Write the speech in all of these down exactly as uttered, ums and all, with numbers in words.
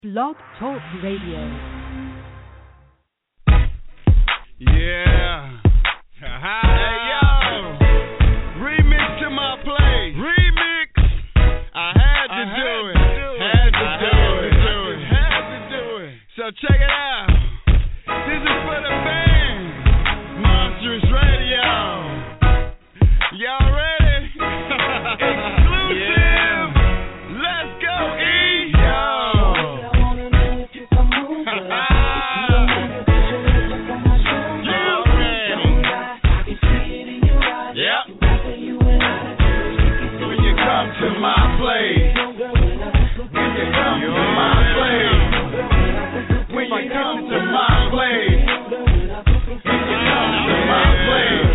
Blog Talk Radio. Yeah. Hey, yo. Remix to my play. Remix. I had to I do it. Had to do it. Had to do it. So check it out. This is for the fans. Monstrous Radio. Y'all ready? Exclusive. Yeah. Let's go, E. Yo. To my place, when you come to my place, when you come to my place, when you come to my place,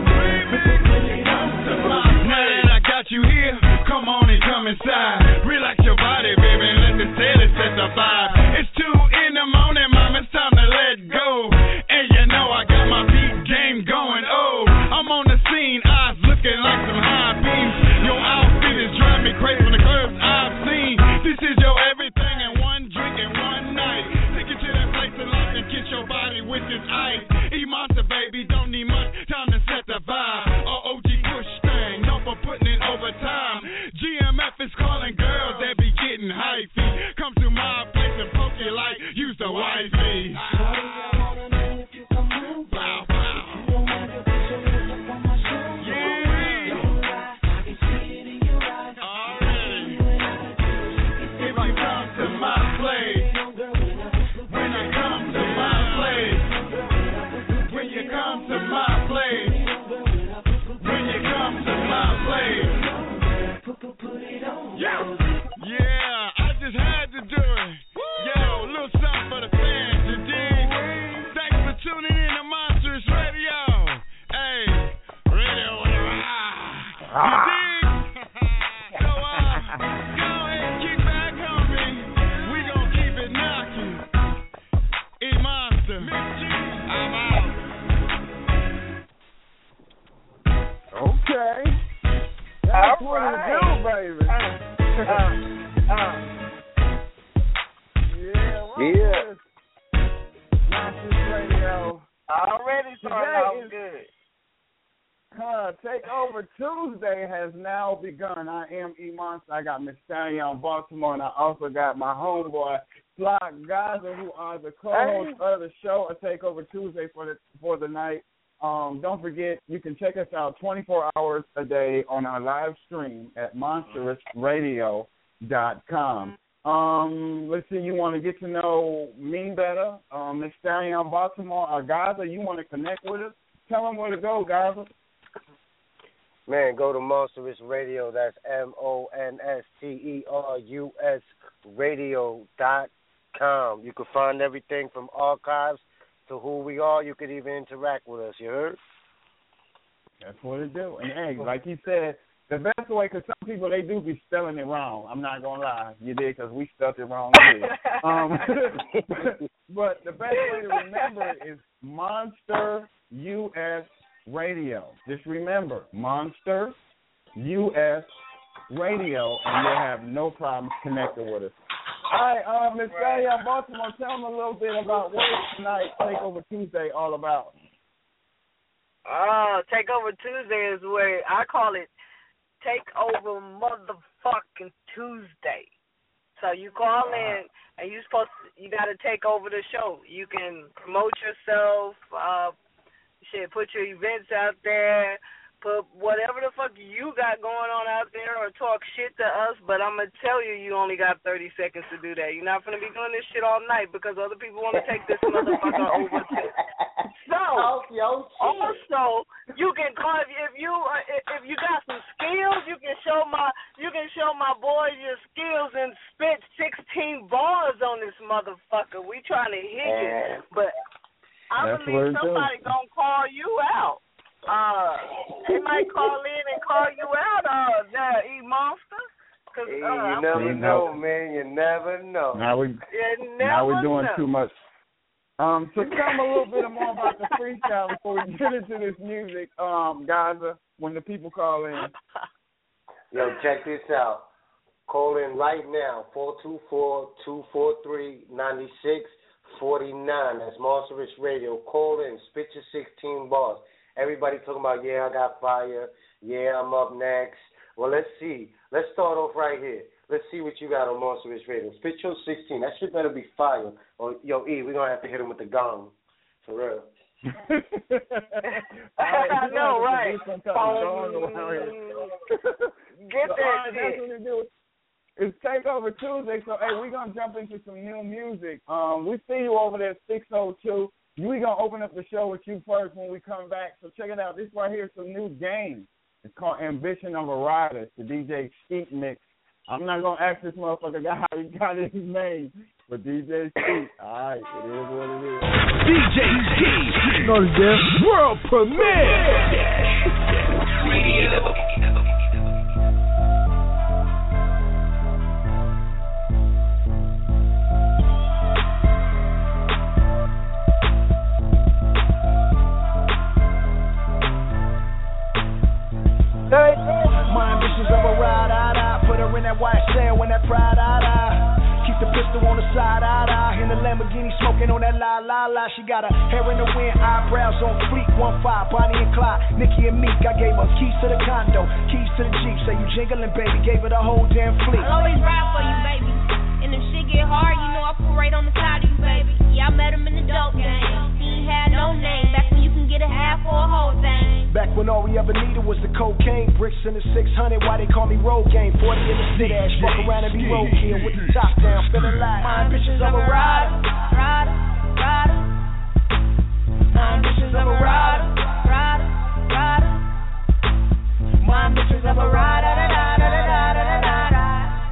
now that I got you here, come on and come inside, relax your body, baby, and let the steady set the vibe. It's two in the morning, mom, it's time to let go, and you know I got my beat game going. Oh, I'm on the scene, eyes looking like some high beams. Your outfit is driving me crazy from the curves I've seen. This is your everything in one drink and one night. Take you to that place in life and kiss your body with this ice. E-Monster, baby, don't need much time to set the vibe. Or O G push thing, no for putting it over time. G M F is calling girls that be getting hyphy. Come to my place and poke you like use the wifey. Yeah, I just had to do it. Yo, a little something for the fans, you dig? Thanks for tuning in to Monstrous Radio. Hey, radio, ah, you dig? So, uh, go ahead and kick back, homie. We gon' keep it knocking. E-Monster, I'm out. Okay. That's All what right. it do, baby. Uh, uh, Yeah, what Yeah. is Monstrous Radio? already starting off Today is- good. Uh, Takeover Tuesday has now begun. I am E-Monster. I got Miss Stallion Baltimore, and I also got my homeboy, Flock Gaza, who are the co-hosts of the show, A Takeover Tuesday for the for the night. Um, don't forget, you can check us out twenty-four hours a day on our live stream at monstrous radio dot com. Um, let's see, you want to get to know me better, um, Miss Stallion Baltimore or Gaza, you want to connect with us? Tell them where to go, Gaza. Man, go to Monstrous Radio. That's M O N S T E R U S radio dot com. You can find everything from archives to who we are. You could even interact with us, you heard? That's what it do. And, hey, like he said, the best way, because some people, they do be spelling it wrong. I'm not going to lie. You did, because we spelled it wrong, too. um, but the best way to remember it is Monster U S Radio. Just remember, Monster U S Radio, and you'll have no problems connecting with us. All right, uh, Miss Stallion Baltimore, tell them a little bit about what is tonight Takeover Tuesday all about. Oh, Takeover Tuesday is where I call it Takeover Motherfucking Tuesday. So you call in and you supposed to, you got to take over the show. You can promote yourself, uh, shit, put your events out there, put whatever the fuck you got going on out there, or talk shit to us. But I'm gonna tell you, you only got thirty seconds to do that. You're not gonna be doing this shit all night because other people want to take this motherfucker over too. So, also, you can call if you if you, uh, if you got some skills, you can show my you can show my boy your skills and spit sixteen bars on this motherfucker. We trying to hit you, but I That's believe somebody gonna call you out. Uh, they might call in and call you out, uh, there, E-Monster. Cause, Hey, uh, you never know, man. You never know. Now we you now we're never doing know. too much. Um, so tell them a little bit more about the freestyle before we get into this music, um, Gaza, when the people call in. Yo, check this out. Call in right now, four two four, two four three, nine six four nine. That's Monster Rich Radio. Call in, spit your sixteen bars. Everybody talking about, yeah, I got fire. Yeah, I'm up next. Well, let's see. Let's start off right here. Let's see what you got on Monster Rich Radio. Spit your sixteen. That shit better be fire. Or, yo, E, we're going to have to hit him with the gong. For real. I know, right? Get that so, shit. It's Takeover Tuesday, so hey, we're gonna jump into some new music. Um, we see you over there at six oh two. We're gonna open up the show with you first when we come back. So check it out. This right here is some new game. It's called Ambition of a Rider. It's the D J Skeet mix. I'm not gonna ask this motherfucker guy how he got his name, but D J Skeet. All right, it is what it is. D J Skeet, known as their world premiere. Radio. Hey, my ambitions of a ride, I, I put her in that white sail when that pride, I, I keep the pistol on the side, I, I in the Lamborghini smoking on that la, la, la. She got her hair in the wind, eyebrows on fleek, one five, Bonnie and Clyde, Nikki and Meek. I gave her keys to the condo, keys to the Jeep. Say you jingling, baby, gave her the whole damn fleet. I'll always ride for you, baby. And if shit get hard, you know I pull right on the side of you, baby. Yeah, I met him in the dope game. He ain't had no name. Back when you can get a half or a whole thing. Back when all we ever needed was the cocaine, bricks in the six hundred, why they call me road game, forty in the city, ass, fuck around and be road kill with the top down, feeling like my ambitions of a rider, rider, rider. My ambitions of a rider, rider, rider. My ambitions of a rider, da da da da da da da da.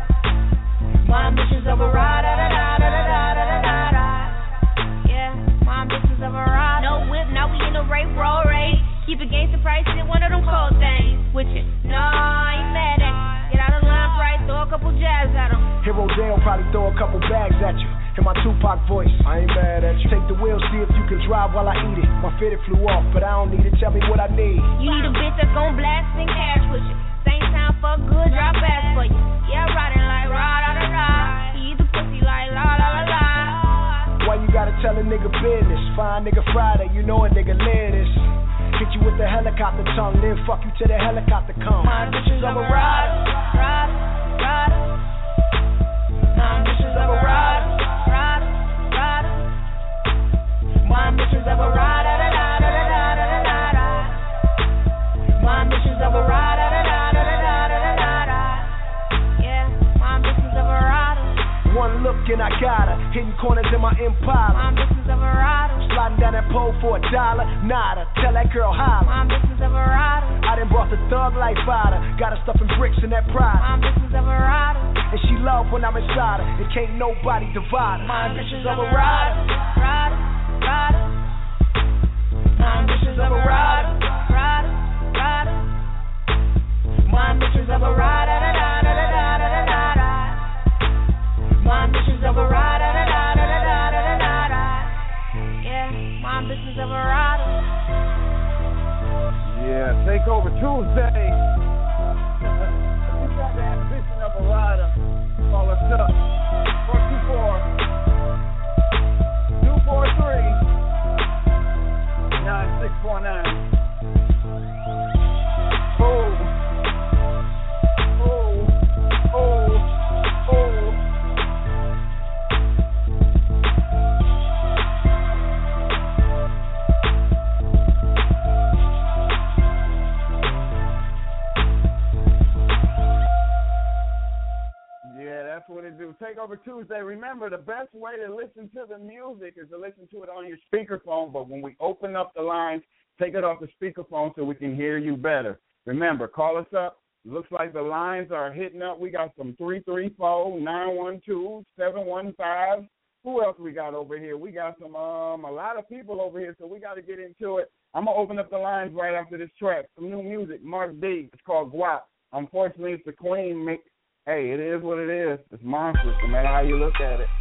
My ambitions of a rider, da da da da da da da da. Yeah, my ambitions of a rider. No whip, now we in a rape, roll race. Keep a gangster price in one of them cold things. With you, no, I ain't mad at you. Get out of line, right? Throw a couple jabs at him. Hero Dale probably throw a couple bags at you. In my Tupac voice, I ain't mad at you. Take the wheel, see if you can drive while I eat it. My fitted flew off, but I don't need it. Tell me what I need. You need a bitch that's gon' blast and cash with you. Same time for good, drop ass for you. Yeah, riding like rah, da da da. He eat the pussy like la la la la. Why you gotta tell a nigga business? Fine nigga Friday, you know a nigga live this. Hit you with the helicopter tongue, then fuck you till the helicopter come. My ambitions of a rider, rider, rider. My ambitions of a rider, rider, rider. My ambitions of a rider, da da da da da da da da. My ambitions of a rider, da da da da da da da da. Yeah, my ambitions of a rider. One look and I got her, hitting corners in my Impala. My ambitions of a rider. Sliding down that pole for a dollar, nada. Tell that girl holla. My ambitions of a rider. I done brought the thug life out her. Got her stuffing bricks in that pride. My ambitions of a rider. And she love when I'm inside her. And can't nobody divide her. My ambitions of a rider, rider, rider. My ambitions of a rider, rider, rider. My ambitions of a rider, da da da da da da da da. My ambitions of a rider, da da da da da da da da. Yeah, my ambitions of a rider. Yeah, Takeover Tuesday. We got the ambition of a rider. Call us up. four two four, two four three, nine six four nine. Oh. Oh. Oh. Oh. That's what it do. Takeover Tuesday. Remember, the best way to listen to the music is to listen to it on your speakerphone. But when we open up the lines, take it off the speakerphone so we can hear you better. Remember, call us up. Looks like the lines are hitting up. We got some three three four, nine one two, seven one five. Who else we got over here? We got some um a lot of people over here, so we got to get into it. I'm going to open up the lines right after this track. Some new music, Mark D. It's called Guap. Unfortunately, it's the Queen mix. Hey, it is what it is. It's monstrous, no matter how you look at it.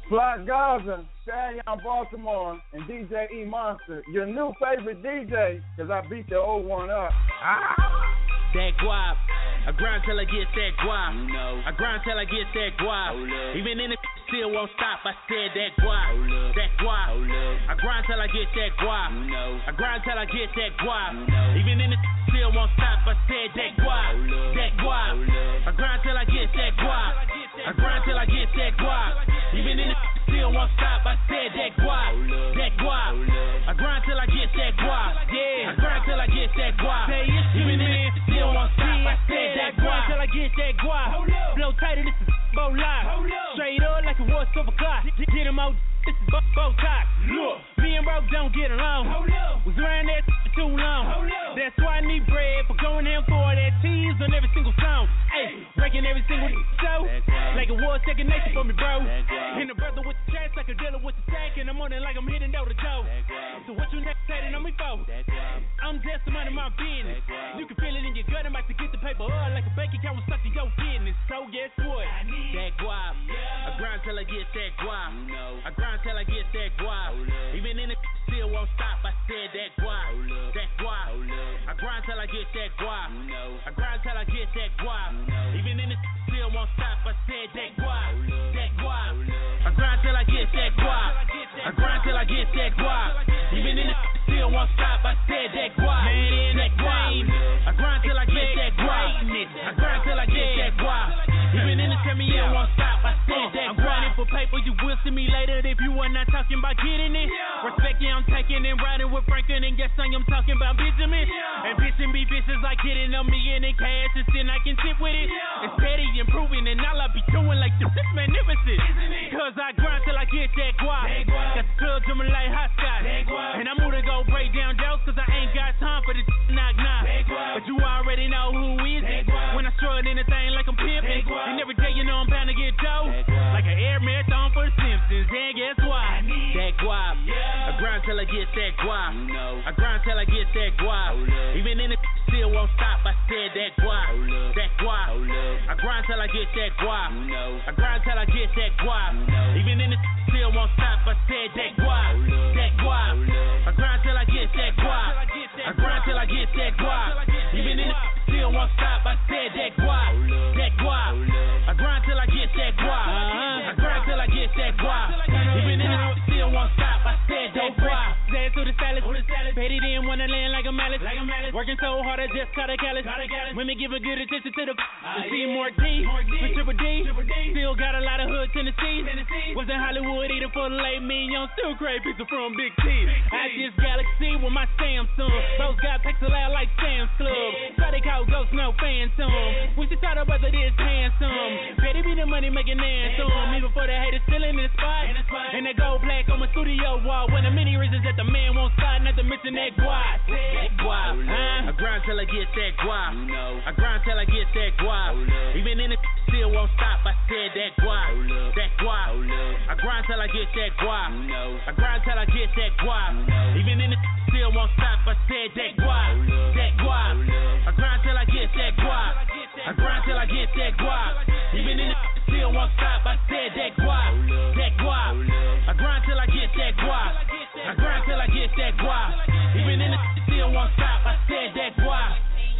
Fly Gaza, Stallion Baltimore, and D J E Monster, your new favorite D J, because I beat the old one up. Ah. That guap, I grind till I get that guap. You know. I grind till I get that guap. Even in the still won't stop. I said that guap, that guap. I grind till I get that guap. You know. I grind till I get that guap. You know. Even in the still won't stop. I said that guap, that guap. I grind till I get that guap. I grind till I get that guap. Even in the still won't stop. I said that guap, that guap. I grind till I get that guap. Yeah, I grind till I get that guap. Even in the still won't stop. I said that guap till I get that guap. Blow tighter, this is Bo Live. Straight up like it was silver clock. Get him out, this is Bo Top. Look, me and Bro don't get along. Was around that for too long. That's why I need bread for going in for that tease on every single song. Hey, breaking every single show like it was second nature for me, bro. And the brother with the chest like a dealer with the sack, and I'm on it like I'm hitting door to door. So what you next saying on me for? I'm just a man of my business. You can feel it in your gut. I'm about to get the paper up like a bank account was stuck to your business. So guess what? That guap. I grind till I get that guap. I grind till I get that guap. Even in the still won't stop. I said that guap. That guap. I grind till I get that guap. I grind till I get that guap. Even in the still won't stop. I said that guap. That guap. I grind till I get that guap. I grind till I get that guap. Even in the still won't stop. I said that guap. That guap. I grind till I get that guap. I grind till I get that guap. Even in the tell me it won't stop. I said that I'm grinding for paper. You will see me later if you are not talking about getting it. Respect, yeah, I'm taking and riding with Franklin and guess I'm talking about Benjamin. And bitchin' be bitches like hitting on me and in cash, and then I can sit with it. It's steady improving and all I be doing like this. This magnificent. Cause I grind till I get that guap. Got the club jumping like hot scotch. And I'm gonna go break down doors cause I ain't got time for this knock knock. But you already know who is it. When I strut anything like I'm pimping. And every day you know I'm bound to get dough. Like an air marathon for the Simpsons. And guess what? That guap. I grind till I get that guap. I grind till I get that guap. Even in the still won't stop. I said that guap. That guap. I grind till I get that guap. I grind till I get that guap. Even in the still won't stop. I said that guap. That guap. I grind till I get that guap. I grind till I get that guap. Even in the still won't stop. I said that guap. That guap. I grind till I get that guap. I grind till I get that guap. Even in the still won't stop. I said that guap. Say it to the salad. Petty didn't wanna land like a mallet. Working so hard I just caught a callus. Women give a good attention to the see more D, with Triple D. Still got a lot of hood Tennessee. Was in Hollywood eating for the late me. Young still crave pizza from Big T. I just Galaxy with my Samsung. Those got pixel out like Sam's Club. So they call Ghost no phantom. We should talk about this handsome. Petty be the money making anthem. Even for the haters still in the spot. And that gold black on my studio wall. One of many reasons that the man won't stop. Not to mention that guap. That guap. Huh? I grind till I get that guap. I grind till I get that guap. Even in the still won't stop. I said that guap. That guap. I grind till I get that guap. I grind till I get that guap. Even in the still won't stop. I said that guap. That guap. I grind till I get that guap. I grind till I get that guap. Even in the still won't stop. I said that guap. That guap. I grind till I get that guap. I grind till I get that guap. Even in the still won't stop. I said that guap.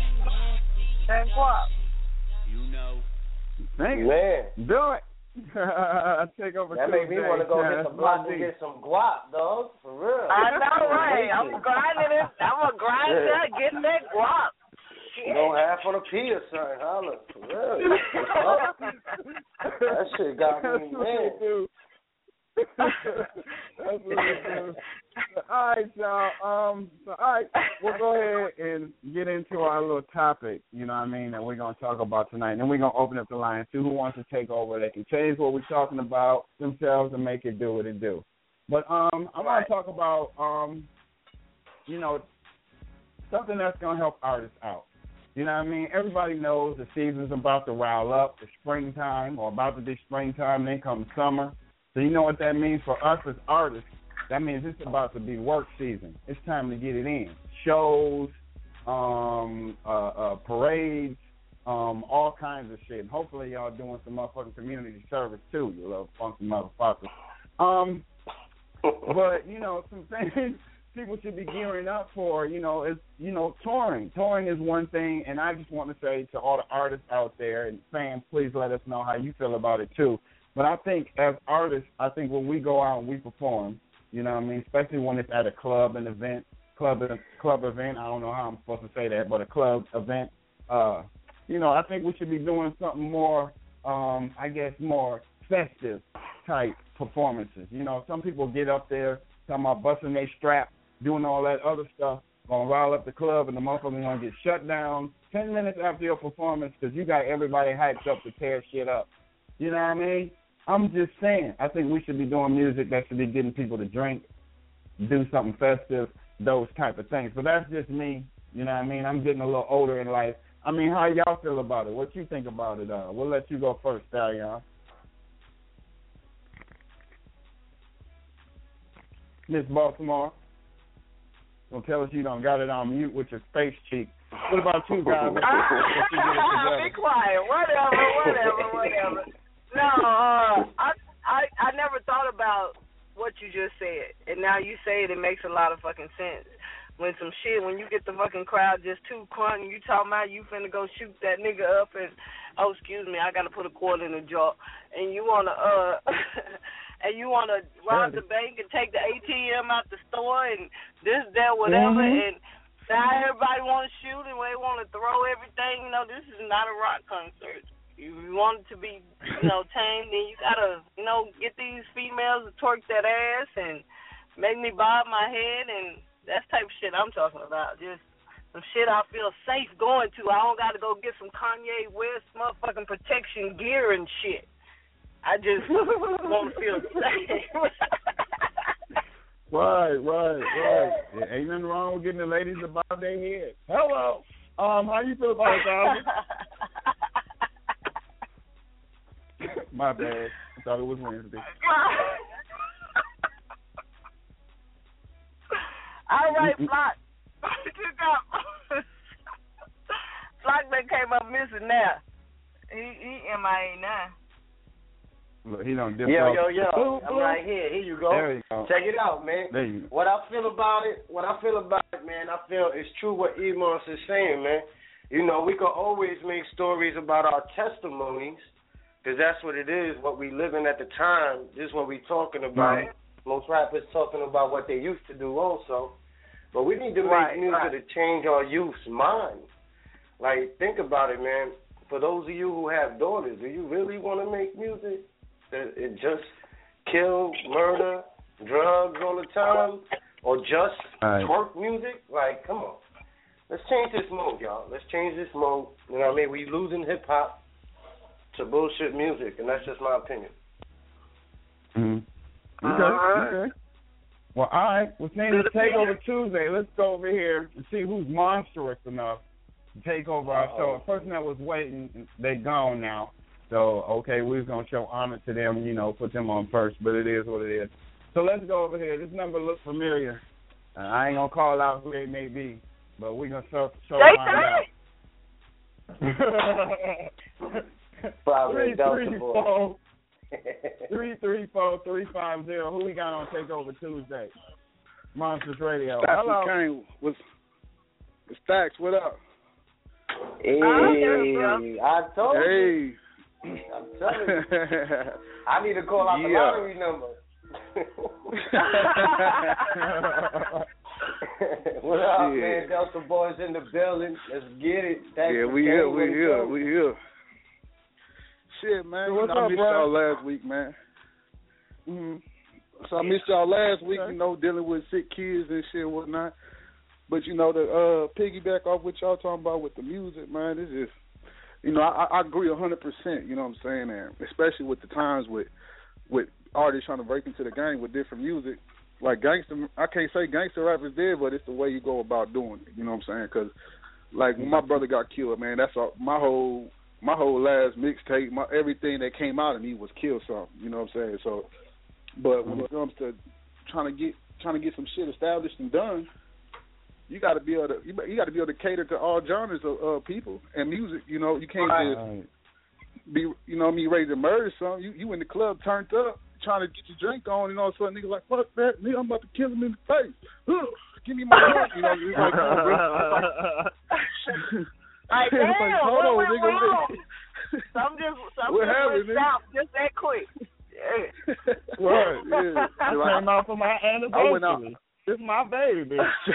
That guap. You know. Thank you. Man. Do it. Take over. That made me want to go yeah, get some block and get some guap, dog. For real. I know, right? I'm grinding it. I'm a grinder. Yeah. Get that guap. You know, half on a P or something, holla. For real. That shit got me, man. That's what it do. All right, y'all. Um, so, all right, we'll go ahead and get into our little topic, you know what I mean, that we're going to talk about tonight. And then we're going to open up the line, see who wants to take over. They can change what we're talking about themselves and make it do what it do. But um, I want to talk about, um, you know, something that's going to help artists out. You know what I mean? Everybody knows the season's about to rile up, the springtime, or about to be springtime, then comes summer. So you know what that means for us as artists? That means it's about to be work season. It's time to get it in. Shows, um, uh, uh, parades, um, all kinds of shit. And hopefully y'all doing some motherfucking community service too, you little funky motherfuckers. Um, but you know, some things people should be gearing up for. You know, is you know, touring. Touring is one thing, and I just want to say to all the artists out there and fans, please let us know how you feel about it too. But I think as artists, I think when we go out and we perform, you know what I mean, especially when it's at a club, an event, club, club event. I don't know how I'm supposed to say that, but a club event. Uh, you know, I think we should be doing something more, um, I guess, more festive type performances. You know, some people get up there talking about busting their strap, doing all that other stuff, gonna rile up the club, and the motherfucker gonna get shut down ten minutes after your performance because you got everybody hyped up to tear shit up. You know what I mean? I'm just saying, I think we should be doing music that should be getting people to drink, do something festive, those type of things. But that's just me. You know what I mean? I'm getting a little older in life. I mean, how y'all feel about it? What you think about it? Uh, we'll let you go first, Stallion. Miss Baltimore, don't tell us you done got it on mute with your face cheek. What about you guys? Be quiet. Whatever, whatever, whatever. No, uh, I, I I never thought about what you just said, and now you say it, it makes a lot of fucking sense. When some shit, when you get the fucking crowd just too crunk, you talking about you finna go shoot that nigga up, and oh excuse me, I gotta put a quarter in the jaw, and you wanna uh, and you wanna rob the bank and take the A T M out the store and this, that, whatever, mm-hmm. and now everybody wanna shoot and they wanna throw everything. You know, this is not a rock concert. You want it to be, you know, tame, then you gotta, you know, get these females to twerk that ass and make me bob my head, and that's type of shit I'm talking about. Just some shit I feel safe going to. I don't gotta go get some Kanye West motherfucking protection gear and shit. I just want to feel safe. Right, right, right. Yeah, ain't nothing wrong with getting the ladies to bob their head. Hello. Um, how you feel about it, Alvin? My bad. I thought it was Wednesday. All right, Flock. Flock that came up missing now. He, he M I A now. Look, he don't dip Yo, off. yo, yo. Ooh, I'm ooh. right here. Here you go. There you go. Check it out, man. There you go. What I feel about it, what I feel about it, man, I feel it's true what Emos is saying, man. You know, we can always make stories about our testimonies, because that's what it is, what we living at the time. This is what we talking about. Right. Most rappers talking about what they used to do also. But we need to make Right, music right. to change our youth's mind. Like, think about it, man. For those of you who have daughters, do you really want to make music that it just kill, murder, drugs all the time? Or just right. twerk music? Like, come on. Let's change this mode, y'all. Let's change this mode. You know what I mean? We losing hip-hop to bullshit music, and that's just my opinion. Mm-hmm. Okay, Uh-huh. okay. Well, all right. Well, since it's Takeover Tuesday, let's go over here and see who's monstrous enough to take over our show. The person that was waiting, they gone now. So, okay, we was going to show honor to them, you know, put them on first, but it is what it is. So let's go over here. This number looks familiar. Uh, I ain't going to call out who they may be, but we're going to show, show find out. Probably three, three, four, three, three, four, three, five, zero. Who we got on Takeover Tuesday? Monsters Radio. Stacks Hello. Kane was Stacks. What up? Hey, I told you. Hey, I'm telling you. I need to call out the Yeah. lottery number. What up, Yeah. man? Delta Boys in the building. Let's get it. Thanks yeah, for we staying here, we with here, us. we here. Shit, man. So You what's know, I up, missed bro? y'all last week, man. Mm-hmm. So I missed y'all last week, Okay. you know, dealing with sick kids and shit and whatnot. But, you know, to uh, piggyback off what y'all talking about with the music, man, it's just, you know, I, I agree one hundred percent, you know what I'm saying, and especially with the times with with artists trying to break into the game with different music. Like gangster, I can't say gangster rap is dead, but it's the way you go about doing it, you know what I'm saying? Because, like, when my brother got killed, man, that's all, my whole my whole last mixtape, my everything that came out of me was kill something, you know what I'm saying? So, but when it comes to trying to get trying to get some shit established and done, you got to be able to you, you got to be able to cater to all genres of uh, people and music. You know, you can't Right. just be, you know, me ready to murder something. You you in the club turned up, trying to get your drink on, and all of a sudden nigga like, fuck that, nigga, I'm about to kill him in the face. Ugh, give me my drink, you know. It's like, oh, bro. Like, damn, like, hold what on, went nigga. wrong? Some just, some What just happened, went south just that quick. Yeah. Right, yeah. I So came out for my I went out. anniversary. It's my baby.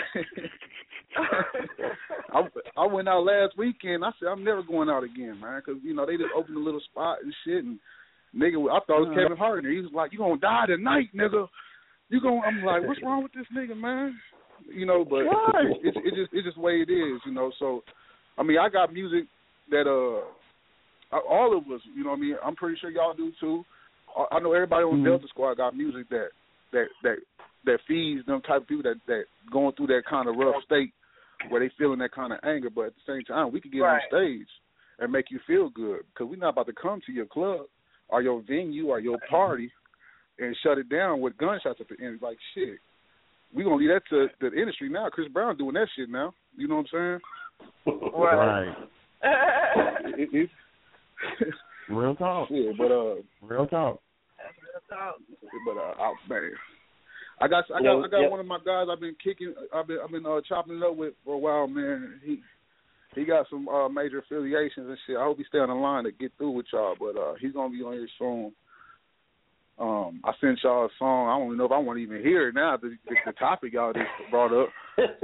I, I went out last weekend. I said I'm never going out again, man, because you know they just opened a little spot and shit. And nigga, I thought it was Kevin Hart. And he was like, "You gonna die tonight, nigga? You gonna?" I'm like, "What's wrong with this nigga, man?" You know, but right. it, it, it just it's just the way it is, you know. So, I mean, I got music that uh, all of us, you know what I mean. I'm pretty sure y'all do too. I know everybody on mm-hmm. Delta Squad got music that that that that feeds them type of people that that going through that kind of rough state where they feeling that kind of anger. But at the same time, we can get right. on stage and make you feel good, because we're not about to come to your club or your venue or your party and shut it down with gunshots at the end. Like, shit, we gonna leave that to the industry now. Chris Brown doing that shit now. You know what I'm saying? Right. it, it, Real talk. Yeah, but uh, real talk. That's real talk. But uh, oh, man, I got I got Yo, I got yo. one of my guys I've been kicking. I've been I've been uh, chopping it up with for a while, man. He he got some uh, major affiliations and shit. I hope he stay on the line to get through with y'all. But uh, he's gonna be on here soon. Um, I sent y'all a song. I don't even know if I want to even hear it now. The, the, the topic y'all just brought up.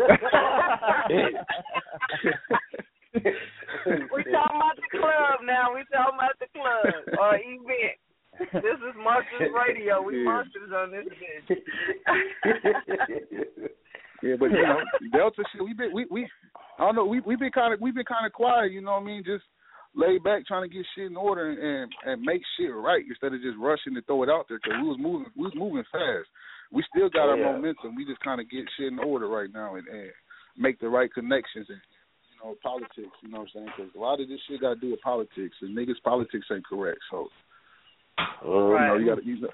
We talking about the club now. We talking about the club or event. This is Monsters Radio. We yeah. monsters on this bitch. Yeah, but you know, Delta shit. We been we we I don't know. We we been kind of we been kind of quiet. You know what I mean? Just laid back, trying to get shit in order and, and and make shit right instead of just rushing to throw it out there, because we was moving we was moving fast. We still got oh, our yeah. momentum. We just kind of get shit in order right now and, and make the right connections and, you know, politics. You know what I'm saying? Because a lot of this shit got to do with politics, and niggas' politics ain't correct. So, uh, right. you know, you got to use it.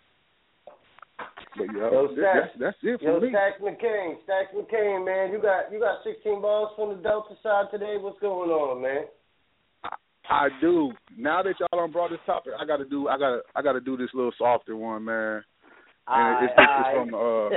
But yeah, Yo, that's, that's it for Yo, me. Stacks McCain, Stacks McCain, man, you got you got sixteen balls from the Delta side today. What's going on, man? I, I do. Now that y'all done brought this topic, I got to do. I got to. I got to do this little softer one, man. And it's, it's, it's from uh,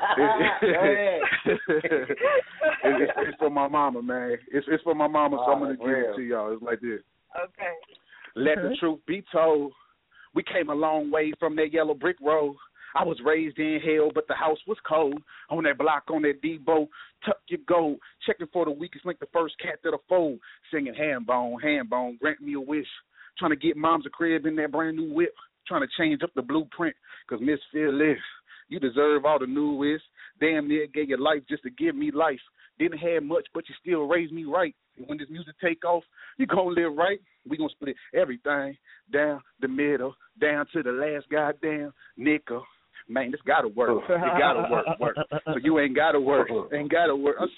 it's, it's, it's, it's from my mama, man. It's it's for my mama, so I'm gonna give it to y'all. It's like this. Okay. Let the truth be told, we came a long way from that yellow brick road. I was raised in hell, but the house was cold. On that block, on that Debo, tuck your gold. Checking for the weakest link, the first cat that'll fold. Singing hand bone, hand bone, grant me a wish. Trying to get moms a crib in that brand new whip. Trying to change up the blueprint, because Miss Fearless, you deserve all the newest. Damn near gave your life just to give me life. Didn't have much, but you still raised me right. And when this music take off, you gonna live right. We gonna split everything down the middle, down to the last goddamn nickel. Man, this gotta work. It gotta work, work. So you ain't gotta work. Ain't gotta work. I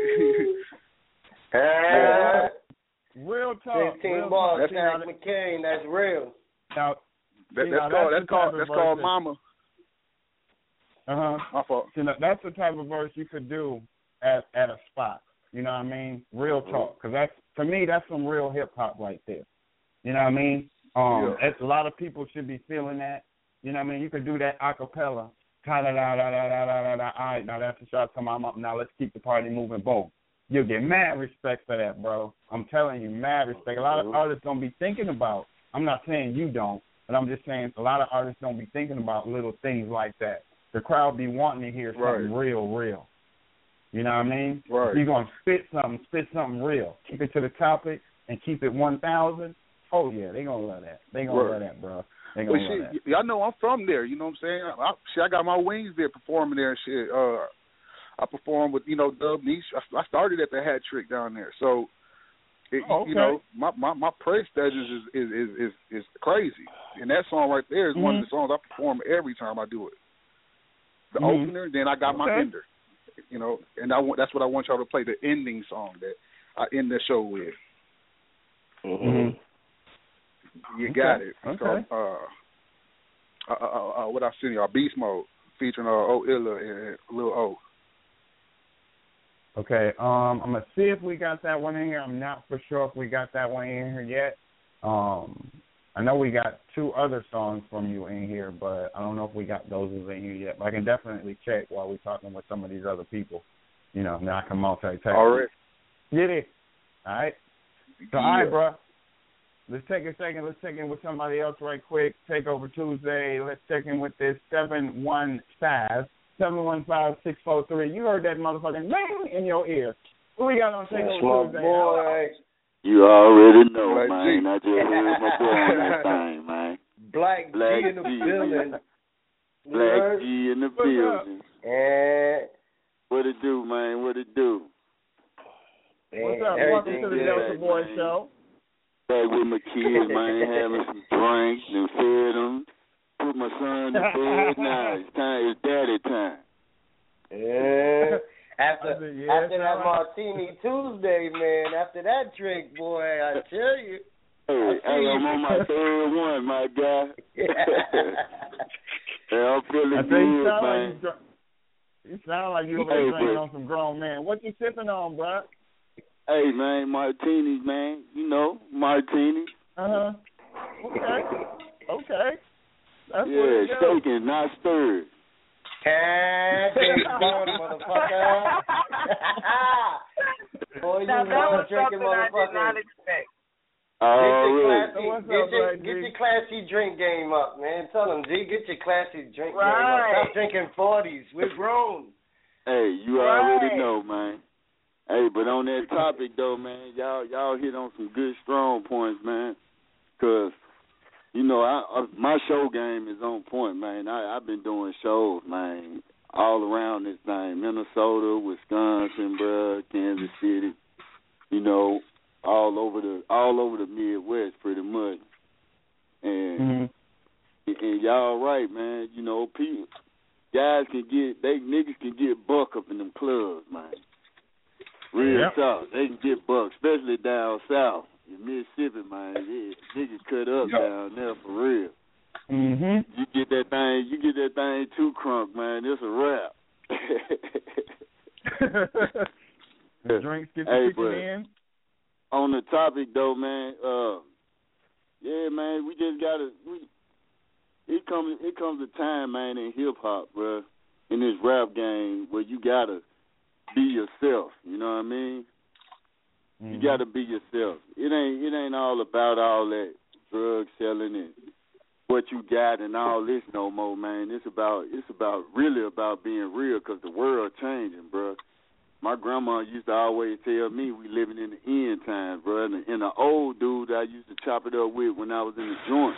said. Uh, real talk. sixteen real balls, talk. Stacks McCain. That's real. Now, That, you that's, know, called, that's that's called that's called verse mama. Uh huh. My fault. You know, that's the type of verse you could do at at a spot. You know what I mean? Real talk, because that's to me that's some real hip hop right there. You know what I mean? Um, yeah. it's, a lot of people should be feeling that. You know what I mean? You could do that a cappella. Da da da da da da da da. All right, now that's a shot to my mom. Now let's keep the party moving. Boom. You'll get mad respect for that, bro. I'm telling you, mad respect. A lot of artists don't be thinking about. I'm not saying you don't. But I'm just saying a lot of artists don't be thinking about little things like that. The crowd be wanting to hear something right. real, real. You know what I mean? Right. If you're going to spit something, spit something real. Keep it to the topic and keep it one thousand. Oh, yeah, they going to love that. They going to right. love that, bro. They going to well, love shit, that. Y'all know I'm from there, you know what I'm saying? I, I, shit, I got my wings there performing there and shit. Uh, I performed with, you know, Dub Niche. I, I started at the Hat Trick down there. So, It, oh, okay. you know, my, my, my praise status is is, is is is crazy, and that song right there is mm-hmm. one of the songs I perform every time I do it. The mm-hmm. opener, then I got okay. my ender, you know, and I want that's what I want y'all to play, the ending song that I end the show with. Mm-hmm. You okay. got it. Okay. So, uh, uh, uh, uh, what I send y'all, Beast Mode, featuring uh, O Illa and Lil O. Okay, um, I'm going to see if we got that one in here. I'm not for sure if we got that one in here yet. Um, I know we got two other songs from you in here, but I don't know if we got those in here yet. But I can definitely check while we're talking with some of these other people. You know, now I can multitask. All right. Get it. All right. So, all right, bro. Let's take a second. Let's check in with somebody else right quick. Takeover Tuesday. Let's check in with this seven one five, seven one five, six four three. You heard that motherfucking bang in your ear. Who we got on Takeover Tuesday? Boy. You already know, Black man. G. I just heard my boy on that thing, man. Black, Black G in the G, building. Black G in the What's building. And What it do, man? What it do? What's up? Welcome to the good, Delta Boy man. Show. Back with my kids, man, having some drinks and fed them. Put my son to bed. Now it's time. It's daddy time. Yeah. After said, yeah, after that Martini Tuesday, man, after that drink, boy, I tell you. Hey, hey, I'm on my third one, my guy. Yeah, I'm feeling I think good, sound man. like you, dr- you sound like you over Hey, there drinking bro. on some grown man. What you sipping on, bro? Hey, man, martinis, man. You know, martinis. Uh huh. Okay. Okay. That's what Yeah, it goes. shaking, not stirred. Hey, James Bond, motherfucker. Boy, you Now, that want was drinking something I did not motherfucker. expect. All Get your, right. classy, What's get, up, your, Black get G? your classy drink game up, man. Tell them, G, get your classy drink game Right. up. Stop drinking forties. We're grown. Hey, you Right. already know, man. Hey, but on that topic, though, man, y'all y'all hit on some good, strong points, man. Because, you know, I, I, my show game is on point, man. I, I've been doing shows, man, all around this thing. Minnesota, Wisconsin, bruh, Kansas City, you know, all over the all over the Midwest pretty much. And Mm-hmm. and y'all right, man. You know, people, guys can get, they niggas can get buck up in them clubs, man. Real Yep. talk. They can get buck, especially down south. In Mississippi, man, yeah, niggas cut up Yep. down there for real. Mm-hmm. You get that thing, you get that thing too crunk, man. It's a wrap. The drinks get Hey, you kicking but- in. On the topic though, man, uh, yeah, man, we just gotta. We, it comes, it comes a time, man, in hip hop, bruh, in this rap game where you gotta be yourself. You know what I mean? Mm-hmm. You gotta be yourself. It ain't, it ain't all about all that drug selling and what you got and all this no more, man. It's about, it's about really about being real, 'cause the world changing, bruh. My grandma used to always tell me we living in the end times, bro. And the, and the old dude I used to chop it up with when I was in the joint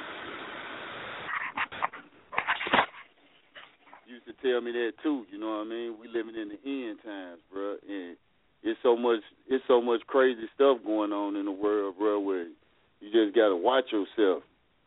used to tell me that too. You know what I mean? We living in the end times, bro. And it's so much, it's so much crazy stuff going on in the world, bro. Where you just gotta watch yourself.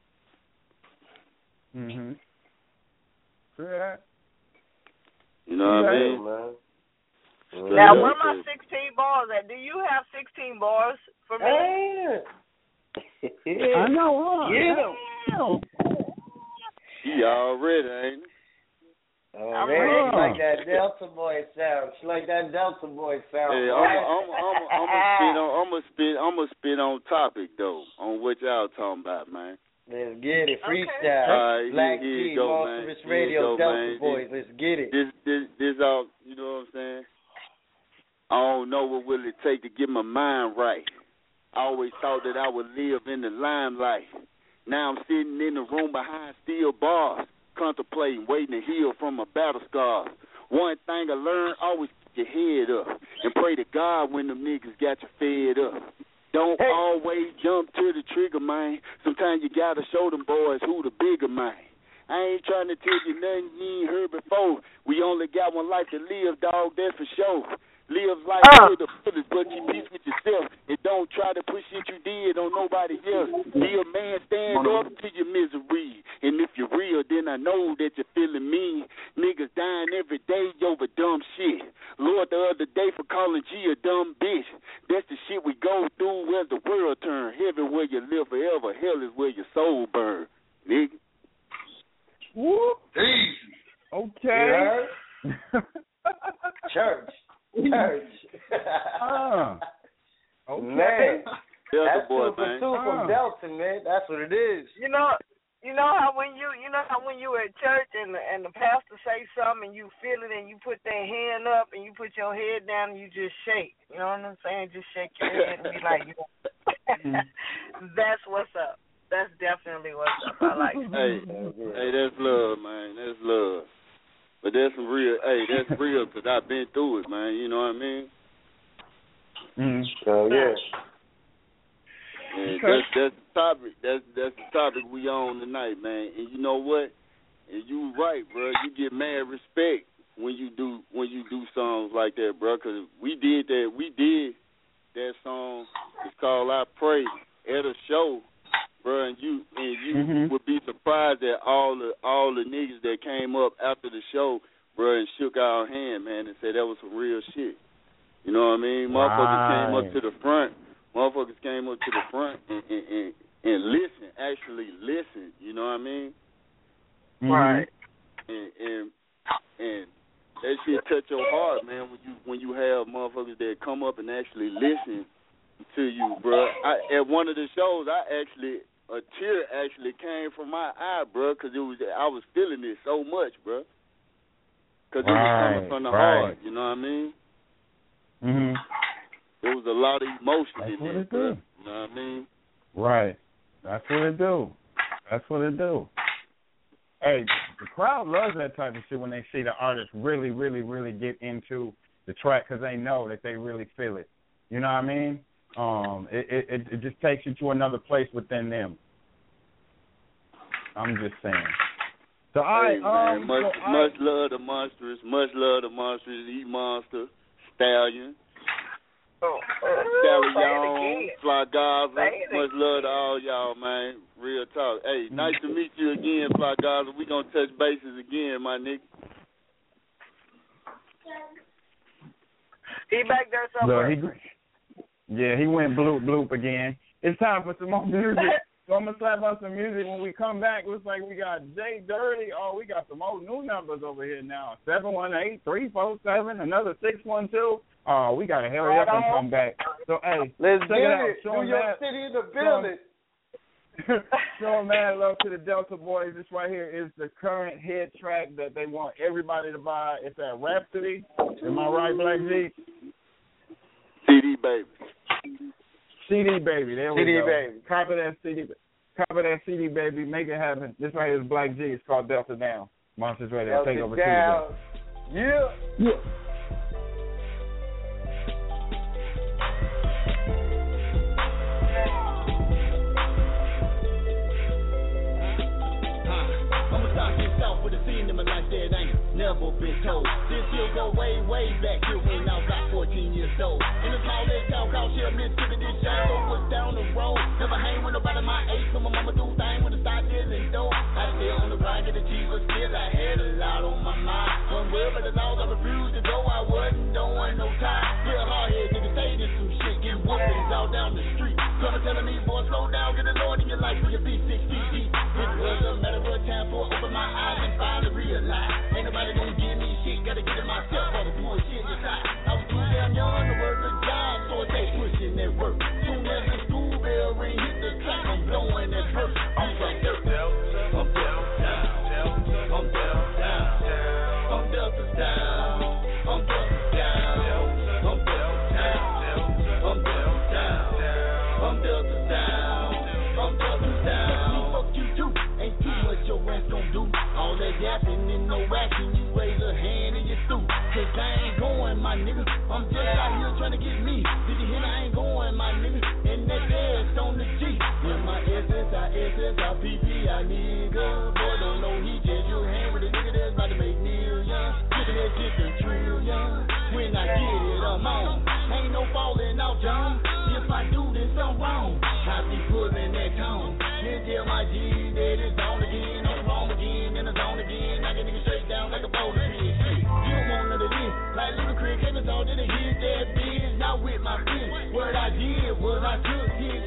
Mm-hmm. Yeah. You know what I mean? Man. Now, Yeah. where my sixteen bars at? Do you have sixteen bars for me? Yeah. I know, huh? Get 'em. Damn. He already, ain't he? Oh, I'm man, ready. she like that Delta Boy sound. She like that Delta Boy sound. Hey, I'm I'm I'm I'm gonna spit on I'm gonna spit I'm gonna spit on topic though on what y'all talking about, man. Let's get it. Okay. Freestyle. All right, Black here, here G, you go, Monstrous man. Here you Radio, go, Delta man. Boys. Let's get it. This this this all, you know what I'm saying? I don't know what will it take to get my mind right. I always thought that I would live in the limelight. Now I'm sitting in the room behind steel bars, contemplating, waiting to heal from my battle scars. One thing I learned, always keep your head up and pray to God when them niggas got you fed up. Don't Hey. always jump to the trigger, man. Sometimes you gotta show them boys who the bigger man. I ain't trying to tell you nothing you ain't heard before. We only got one life to live, dog, that's for sure. Live life Uh. to the fullest, but you peace with yourself. And don't try to push shit you did on nobody else. Be a man, stand up to your misery. And if you're real, then I know that you're feeling me. Niggas dying every day over dumb shit. Lord, the other day for calling G a dumb bitch. That's the shit we go through as the world turn. Heaven where you live forever. Hell is where your soul burn. Nigga. Whoop. Okay. You heard? Church. Church. uh, okay. Man. Delta That's boy, two for man. two from Ah. Delta, man. That's what it is. You know, you know how when you, you know how when you at church and the, and the pastor say something and you feel it and you put that hand up and you put your head down and you just shake. You know what I'm saying? Just shake your head and be like, that's what's up. That's definitely what's up. I like it. Hey, hey, that's love, man. That's love. But that's some real. Hey, that's real because I've been through it, man. You know what I mean? Mm. So yeah. And that's that's the topic. That's that's the topic we on tonight, man. And you know what? And you right, bro. You get mad respect when you do when you do songs like that, bro. Because we did that. We did that song. It's called "I Pray" at a show, bro. And you and you Mm-hmm. would be surprised at all the all the niggas that came up after the show, bro, and shook our hand, man, and said that was some real shit. You know what I mean? Motherfuckers came up Right. to the front. Motherfuckers came up to the front and, and, and, and listen, actually listen. You know what I mean? Mm-hmm. Right. And and and that shit touch your heart, man. When you when you have motherfuckers that come up and actually listen to you, bro. I, at one of the shows, I actually a tear actually came from my eye, bro, because it was I was feeling it so much, bro. Because it was Right, coming from the right. heart. You know what I mean? Mm-hmm. There was a lot of emotion That's in what it, it bro. do. You know what I mean? Right. That's what it do. That's what it do. Hey, the crowd loves that type of shit when they see the artist really, really, really get into the track because they know that they really feel it. You know what I mean? Um, it, it it just takes you to another place within them. I'm just saying. So I Hey, man, um much so I, much love to Monstrous, much love to Monstrous, E Monster, Stallion, Oh, Stallion, Fly Gaza. Say it Much love to all y'all, man. Real talk. Hey, nice to meet you again, Fly Gaza. We gonna touch bases again, my nigga. He back there look, somewhere. he, yeah, he went bloop bloop again. It's time for some more music. So I'm gonna slap on some music when we come back. Looks like we got Jay Dirty. Oh, we got some old new numbers over here now. Seven one eight three four seven. Another six one two. Oh, we gotta hurry up and come back. So hey, Let's check get it out. it. Show New 'em York that. City in the building. Show mad love to the Delta Boys. This right here is the current hit track that they want everybody to buy. It's at Rhapsody. Am I right, Black G? C D baby. C D baby. There we C D go. baby. Copy that C D. Copy that C D baby. Make it happen. This right here is Black G. It's called Delta Down. Monsters Radio. Delta Take over down. Tuesday. Yeah. Yeah. I'ma start this off with a scene in my life that ain't never been told. This here go way, way back here when I was about fourteen years old. In a small little town called Shell, Mississippi, this young go was down the road. Never hang with nobody my age, so my mama do thing with the stock is and dope. I stay on the grind, get the cheese, but still I had a lot on my mind. One wheel, but the laws I refused to go, I wasn't doing no time. Real hard head, nigga, say this some shit, get whoopings all down the street. Gonna telling me, boy, slow down, get the Lord in your life for your B sixty deep. It was a matter of time for open my eyes and finally realize ain't nobody gonna give me shit, gotta get it myself all the bullshit inside. I was too damn young to work a job, so I stay pushing that work. Soon as the school bell ring, hit the track, I'm blowing that verse. I'm like dirt, I'm down, down, I'm down, down, I'm Delta down, I'm Delta down, I'm Delta down, I'm Delta down, I'm Delta down, I'm Delta down. Fuck you too, ain't too much your ass gon' do. All that yapping and no action, you raise a hand and you through. Cause I ain't going, my nigga. I'm just out here trying to get me. Did you hear me? I ain't going, my nigga. And that ass on the G. With my S S I S S I P P I nigga. Boy, don't know he just your hand with a nigga that's about to make millions. Looking at shit a trillion. When I get it, I'm on. Ain't no falling out, John. If I do this, I'm wrong. I be pulling that tone. Then tell my G that it's on again. I'm wrong again. Then it's on again. Knock a nigga straight down like a bowling pin. You don't want none of this. Like Little Craig, Kevin saw that it hit that biz. Not with my friends. What I did was I took his shit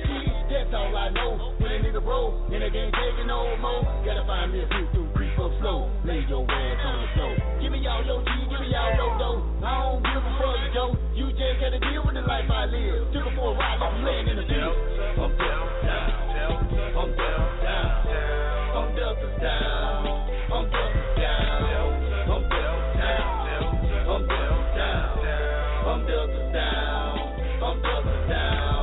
That's all I know. When a nigga roll, then they ain't taking no more. Gotta find me a few through creep up slow. Lay your ass on the floor. Give me all your G, give me all your dough. I don't give a fuck, Joe. You just gotta deal with the life I live. Took her for a ride, I'm laying in the field. I'm down, down, down. I'm down, down, down. I'm Delta down. I'm Delta down. I'm Delta down. I'm Delta down. I'm Delta down. I'm Delta down.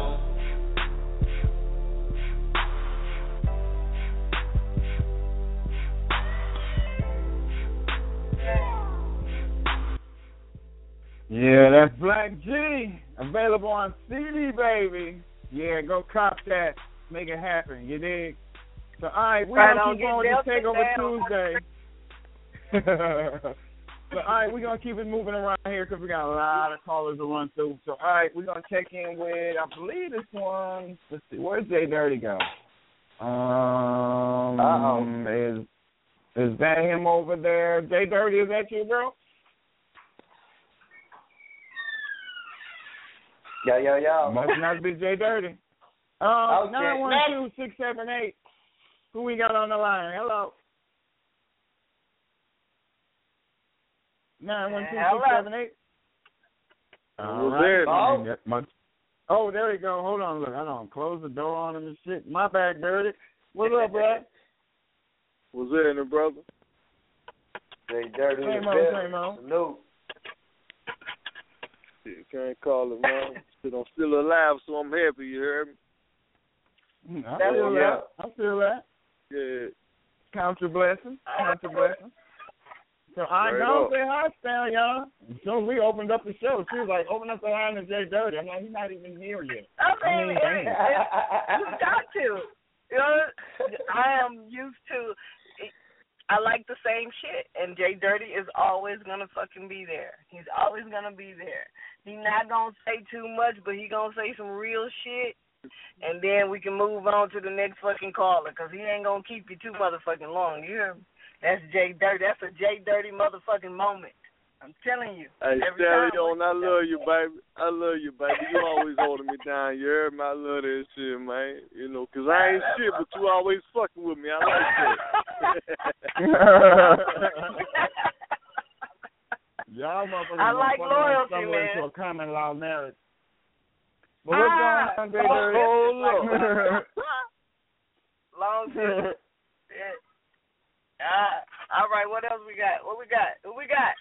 Yeah, that's Black G. Available on C D, baby. Yeah, go cop that. Make it happen. You dig? So, all right, we're Right going to keep on, on get with Delta Takeover Tuesday. So, all right, we're going to keep it moving around here because we got a lot of callers to run through. So, all right, we're going to check in with, I believe this one, let's see, where's Jay Dirty go? Um, Uh-oh. Is, is that him over there? Jay Dirty, is that you, bro? Yo, yo, yo. Must not be Jay Dirty. Um, nine one two, six seven eight. Who we got on the line? Hello. nine one two, six seven eight. All right. Oh. oh, there we go. Hold on. Look, I don't close the door on him and shit. My bad, Dirty. What's up, bro? What's happening, brother? Jay Dirty. Hey, Mo. Hey, Mo. Salute. Can't call it, man. I'm still alive, so I'm happy, you heard me? I feel yeah. that. I feel that. Yeah. Count your blessings. Count your blessings. So I right don't say hi, Stan, y'all. As soon as we opened up the show, she was like, open up the line to Jay Dirty. I'm like, he's not even here yet. I mean, I mean it, it, you got to. You know, I am used to, I like the same shit, and Jay Dirty is always going to fucking be there. He's always going to be there. He's not going to say too much, but he going to say some real shit, and then we can move on to the next fucking caller, because he ain't going to keep you too motherfucking long. You hear me? That's Jay Dirty. That's a Jay Dirty motherfucking moment. I'm telling you. Hey, Stallion, I love you, baby. I love you, baby. You always holding me down. You heard me? I love that shit, man. You know, because I ain't shit, but you always fucking with me. I like that. Y'all motherfuckers I like loyalty, man. Into a common law marriage. But what's going on, Jay Dirty? Hold up. Long time. Yeah. Uh, all right, what else we got? What we got? What we got?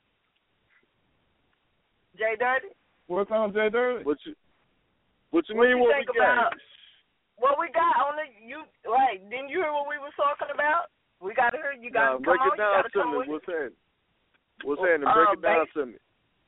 Jay Dirty? What's on, Jay Dirty? What you What you what mean? You what we got? About, what we got on the you? Right? Didn't you hear what we was talking about? We got to hear. You got to nah, come break on. it down to me. What's happening? What's happening? Break uh, it down base, to me.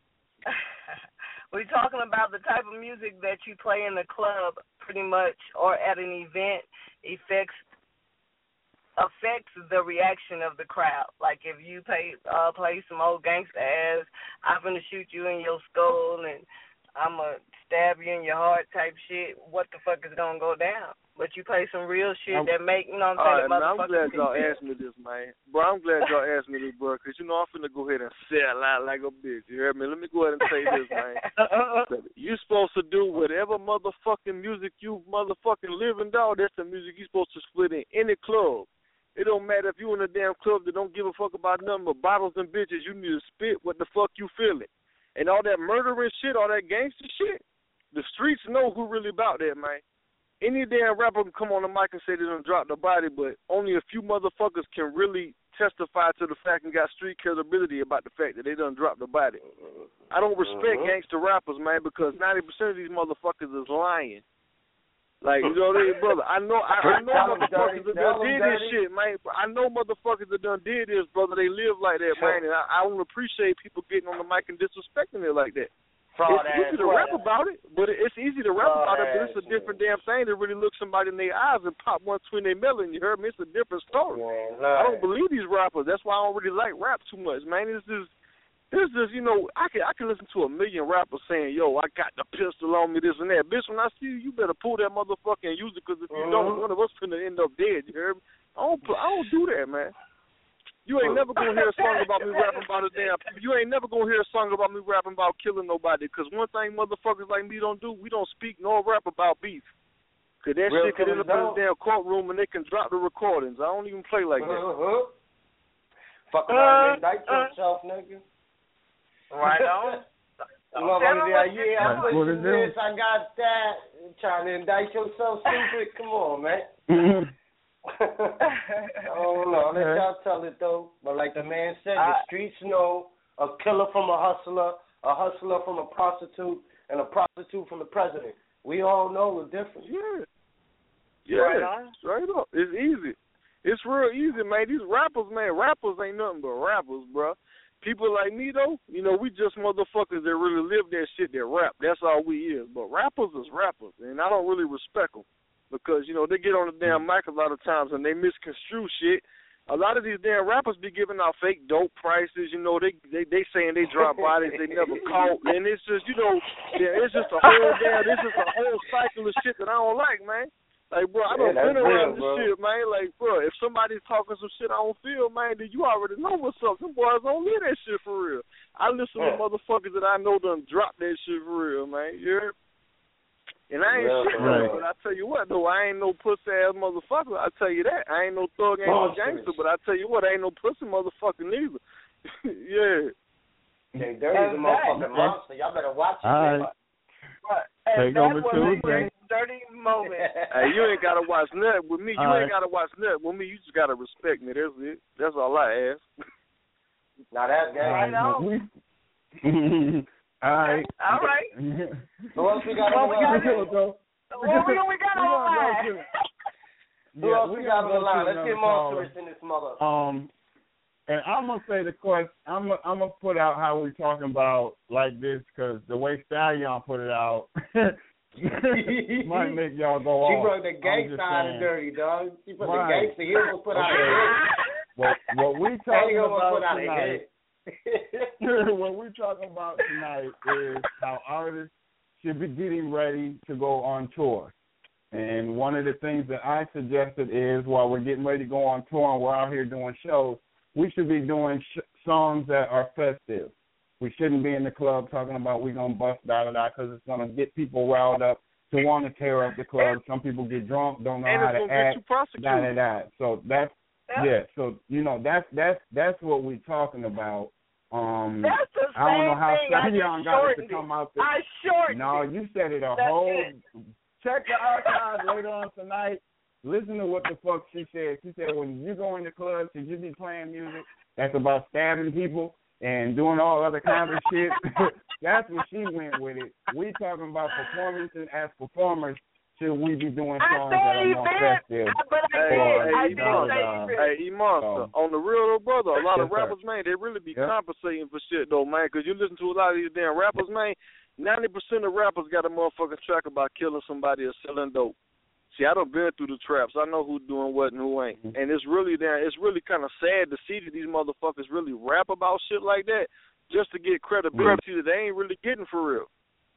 We're talking about the type of music that you play in the club, pretty much, or at an event, affects affects the reaction of the crowd. Like if you pay, uh, play some old gangsta ass, I'm gonna shoot you in your skull and I'm gonna stab you in your heart type shit, what the fuck is gonna go down? But you play some real shit I'm, that make, you know what I'm saying? Right, I'm glad y'all asked me this, man. Bro, I'm glad y'all asked me this, bro, because, you know, I'm finna go ahead and sell out like a bitch. You heard me? Let me go ahead and say this, man. You supposed to do whatever motherfucking music you motherfucking living, dog. That's the music you supposed to split in any club. It don't matter if you in a damn club that don't give a fuck about nothing but bottles and bitches. You need to spit what the fuck you feeling. And all that murdering shit, all that gangster shit, the streets know who really about that, man. Any damn rapper can come on the mic and say they done dropped the body, but only a few motherfuckers can really testify to the fact and got street credibility about the fact that they done dropped the body. I don't respect uh-huh. gangster rappers, man, because ninety percent of these motherfuckers is lying. Like, you know what I mean, brother? I know I, I know motherfuckers that done did this shit, man. I know motherfuckers that done did this, brother. They live like that, man, and I, I don't appreciate people getting on the mic and disrespecting it like that. Fraud it's easy to rap about it, but it's easy to rap Fraud about it, but it's a different damn thing to really look somebody in their eyes and pop one between their melon. You heard me? It's a different story. Yeah, right. I don't believe these rappers. That's why I don't really like rap too much, man. It's just, it's just, you know, I can I can listen to a million rappers saying, yo, I got the pistol on me, this and that. Bitch, when I see you, you better pull that motherfucker and use it, because if you mm-hmm. don't, one of us finna end up dead. You heard me? I don't, I don't do that, man. You ain't never gonna hear a song about me rapping about a damn. You ain't never gonna hear a song about me rapping about killing nobody. Cause one thing motherfuckers like me don't do, we don't speak nor rap about beef. Cause that Real shit could end up in dope. the damn courtroom and they can drop the recordings. I don't even play like that. Uh-huh. Fuck around and indict yourself, nigga. Right on. Motherfucker, yeah, yeah, I put what you it this, do. I got that. You trying to indict yourself, stupid? Come on, man. I don't know. Let y'all tell it, though. But like the man said, the streets know a killer from a hustler, a hustler from a prostitute, and a prostitute from the president. We all know the difference. Yeah. Yeah, Right straight up. It's easy. It's real easy, man. These rappers, man, rappers ain't nothing but rappers, bro. People like me, though, you know, we just motherfuckers that really live that shit that rap. That's all we is. But rappers is rappers, and I don't really respect them because, you know, they get on the damn mic a lot of times and they misconstrue shit. A lot of these damn rappers be giving out fake dope prices. You know, they they, they saying they drop bodies they never caught. And it's just, you know, yeah, it's just a whole damn, it's just a whole cycle of shit that I don't like, man. Like, bro, I done Yeah, been that's around real, this bro. shit, man. Like, bro, if somebody's talking some shit I don't feel, man, then you already know what's up. Them boys don't live that shit for real. I listen Yeah. to motherfuckers that I know done drop that shit for real, man. You hear? And I ain't Yeah, shit, right. but I tell you what, though, I ain't no pussy ass motherfucker. I tell you that. I ain't no thug, ain't no Monstrous. gangster, but I tell you what, I ain't no pussy motherfucker neither. Yeah. Jay Dirty's a motherfucking monster. Y'all better watch it. All right. And Take that over was Tuesday. a dirty moment. Hey, you ain't gotta watch nothing with me. You All ain't right. gotta watch nothing with me. You just gotta respect me. That's it. That's all I ask. Now that's gang. Right on. All right. All right. Who else we got Well, on we the got line? it. What we, we got on the line? Who Yeah, else we we got on the gonna line? go to Let's get another caller. monstrous in this mother. Um, and I'm gonna say the question. I'm gonna, I'm gonna put out how we talking about like this because the way Stallion put it out might make y'all go She off. brought the I'm gang just side saying. of dirty, dog. She put Right. the gangster here to put out Okay. her What what we head. talking gonna about put out her tonight? head. What we talking about tonight is how artists should be getting ready to go on tour. And one of the things that I suggested is while we're getting ready to go on tour and we're out here doing shows, we should be doing sh- songs that are festive. We shouldn't be in the club talking about we're going to bust da da da because it's going to get people riled up to want to tear up the club. Some people get drunk, don't know And how it's to gonna get act, you prosecuted. da da da. So that's, yeah, so, you know, that's that's that's what we're talking about. Um, That's the I don't know same how thing. I Stallion just got it to shortened come it. out there. I shortened No, it. you said it a That's whole. it. Check the archives later on tonight. Listen to what the fuck she said. She said when you go in the club, should you be playing music that's about stabbing people and doing all other kinds of shit? That's what she went with it. We talking about performances as performers. Should we be doing songs that are more festive? But I Hey, did. hey, I E did Monster. say you did. Hey, E Monster. On the real, though, brother, a lot of Yes, sir. rappers, man, they really be Yep. compensating for shit, though, man, because you listen to a lot of these damn rappers, man, ninety percent of rappers got a motherfucking track about killing somebody or selling dope. See, I done been through the traps. I know who's doing what and who ain't. Mm-hmm. And it's really damn, it's really kind of sad to see that these motherfuckers really rap about shit like that just to get credibility that they ain't really getting for real.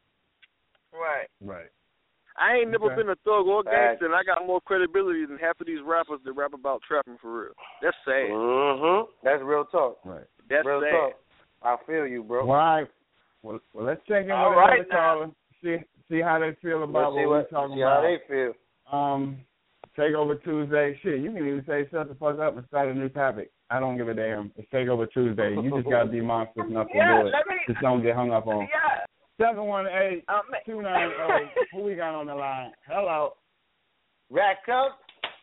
Right. Right. I ain't never Okay. been a thug or Facts. gangster, and I got more credibility than half of these rappers that rap about trapping for real. That's sad. Mm-hmm. That's real talk. Right. That's real sad. talk. I feel you, bro. Well, all right. Well, well, let's check in All with right another caller. See see how they feel about Let's see what we're what, talking see about. how they feel. Um, Takeover Tuesday. Shit, you can even say shut the fuck up and start a new topic. I don't give a damn. It's Takeover Tuesday. You just gotta be monstrous enough to Yeah, do it. let me. Just don't get hung up on. Yeah. Seven one eight Um, two nine zero. Who we got on the line? Hello. Rack up.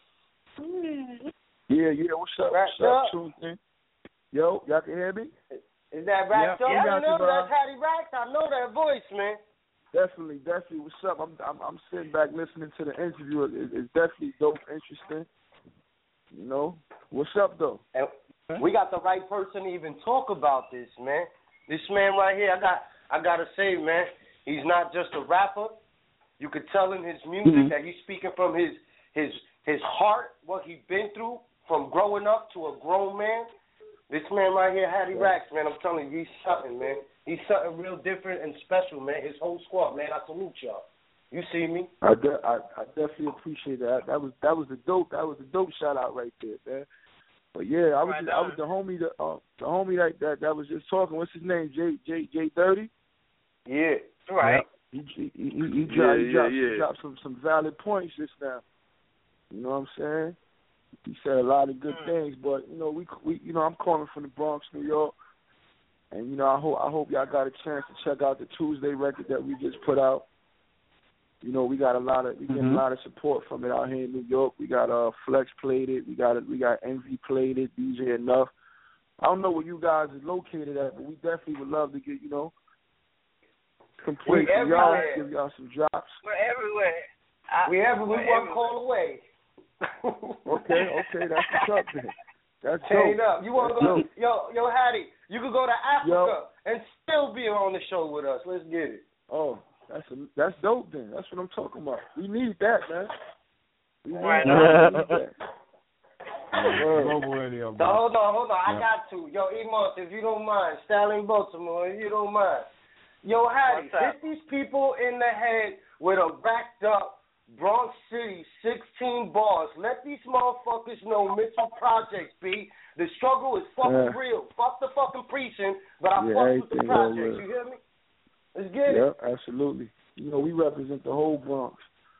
Yeah, yeah. What's up? Rack What's up, up. Tuesday? Yo, y'all can hear me? Is that Rack Yep, up? we I got know you, bro. that's Hattie Racks. I know that voice, man. Definitely, definitely. What's up? I'm, I'm, I'm sitting back listening to the interview. It, it's definitely dope, interesting. You know, what's up though? And we got the right person to even talk about this, man. This man right here, I got, I gotta say, man, he's not just a rapper. You could tell in his music Mhm. that he's speaking from his, his, his heart, what he's been through from growing up to a grown man. This man right here, Hattie Racks, man, I'm telling you, he's something, man. He's something real different and special, man. His whole squad, man. I salute y'all. You see me? I, de- I, I definitely appreciate that. That was that was the dope. That was the dope shout out right there, man. But yeah, I was Right just, I was the homie that uh, the homie that, that that was just talking. What's his name? J J J Dirty. Yeah. Right. he he he, he, Yeah, dropped, he yeah, dropped, yeah. he dropped some some valid points just now. You know what I'm saying? He said a lot of good things, but you know we we you know I'm calling from the Bronx, New York, and you know I hope I hope y'all got a chance to check out the Tuesday record that we just put out. You know we got a lot of we getting Mhm. a lot of support from it out here in New York. We got uh Flex played it, we got we got Envy played it, D J Enough. I don't know where you guys is located at, but we definitely would love to get you know some plays from y'all, everywhere. give y'all some drops. We're everywhere. I, We have we we're one everywhere. call away. Okay, okay, that's what's up then. That's Chain dope. up. You want to That's go? dope. Yo, yo, Hattie, you could go to Africa Yo. and still be on the show with us. Let's get it. Oh, that's a, that's dope then. That's what I'm talking about. We need that, man. We need Right that. We need that. Global radio, So bro. hold on, hold on. I Yeah. got to. Yo, Emos, if you don't mind, Styling Baltimore, if you don't mind. Yo, Hattie, What's up? hit these people in the head with a backed up Bronx City sixteen bars. Let these motherfuckers know Mitchell Projects, B. The struggle is fucking Yeah. real. Fuck the fucking preaching, but I Yeah, fuck with the everything all projects. real. You hear me? Let's get Yeah, it. absolutely. You know, we represent the whole Bronx.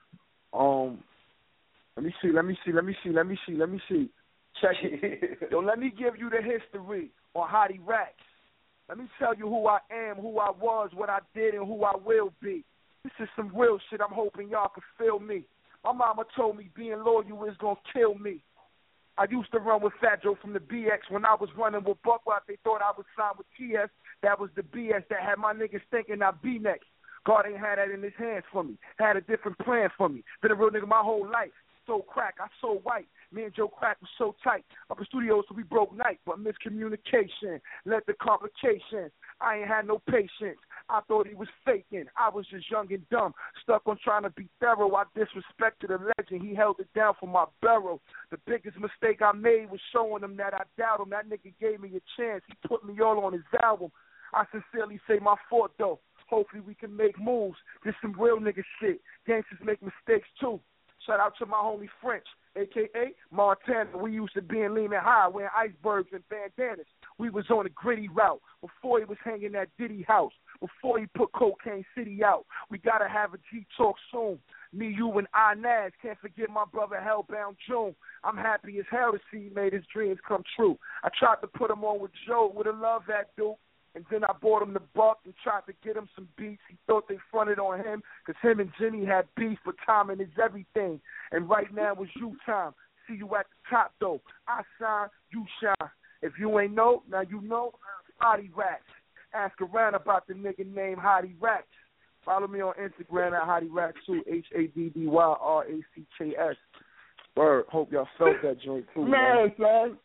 Um, let me see, let me see, let me see, let me see, let me see. Check it. Yo, let me give you the history on Hottie Racks. Let me tell you who I am, who I was, what I did, and who I will be. This is some real shit. I'm hoping y'all can feel me. My mama told me being loyal is gonna kill me. I used to run with Fat Joe from the B X. When I was running with Buckwild, they thought I was signed with T S. That was the B S that had my niggas thinking I'd be next. God ain't had that in his hands for me. Had a different plan for me. Been a real nigga my whole life. Sold crack, I sold white. Me and Joe Crack was so tight. Up in studios so we broke night, but miscommunication led to complications. I ain't had no patience. I thought he was faking. I was just young and dumb, stuck on trying to be thorough. I disrespected the legend. He held it down for my barrel. The biggest mistake I made was showing him that I doubt him. That nigga gave me a chance. He put me all on his album. I sincerely say my fault, though. Hopefully we can make moves. This some real nigga shit. Gangsters make mistakes, too. Shout out to my homie French, a k a. Montana. We used to be in Lehman High wearing icebergs and bandanas. We was on a gritty route before he was hanging at Diddy house, before he put Cocaine City out. We got to have a G-Talk soon. Me, you, and Inez. Can't forget my brother Hellbound June. I'm happy as hell to see he made his dreams come true. I tried to put him on with Joe with a love that dude. And then I bought him the buck and tried to get him some beats. He thought they fronted on him because him and Jenny had beef, but timing is everything. And right now it's you time. See you at the top, though. I shine, you shine. If you ain't know, now you know, Hottie Racks. Ask around about the nigga named Hottie Racks. Follow me on Instagram at Hottie Racks too, H A D D Y R A C K S. Word, hope y'all felt that joint too, man. Man, son.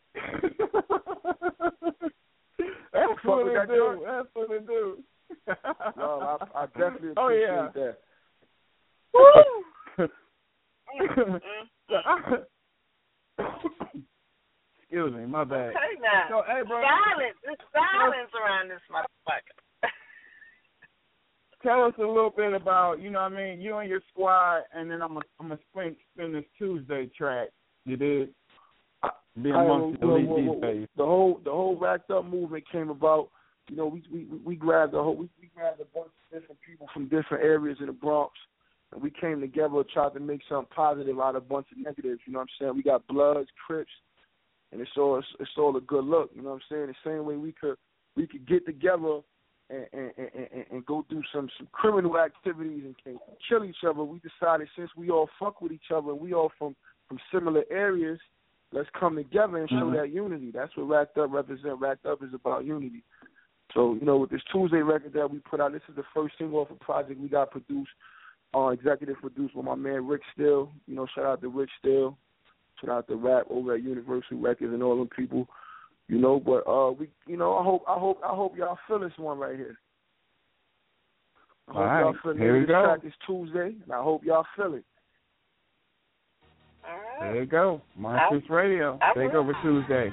That's Fuck what with it that do. joint? That's what it do. No, I, I definitely appreciate Oh, yeah. that. Excuse me, my bad. Okay, now. So, hey, bro. Silence. There's silence around this motherfucker. Tell us a little bit about, you know what I mean, you and your squad, and then I'm going I'm to spin, spin this Tuesday track. You did? Be I- amongst the well, elite well, these well, days. The whole the whole Racked Up movement came about. You know, we we we grabbed a whole we, we grabbed a bunch of different people from different areas in the Bronx, and we came together and tried to make something positive out of a bunch of negatives. You know what I'm saying? We got Bloods, Crips, and it's all it's, it's all a good look. You know what I'm saying? The same way we could we could get together and and, and, and, and go do some some criminal activities and, and kill each other. We decided since we all fuck with each other and we all from from similar areas, let's come together and show Mm-hmm. that unity. That's what Racked Up represent. Racked Up is about unity. So, you know, with this Tuesday record that we put out, this is the first single off a project we got produced, uh, executive produced by my man Rick Still. You know, shout out to Rick Still. Shout out to Rap over at Universal Records and all them people. You know, but uh, we, you know, I hope, I hope, I hope y'all feel this one right here. I hope All right, y'all feel it. here we This go. track is Tuesday, and I hope y'all feel it. There you go. Monsters Radio. I Take will. over Tuesday.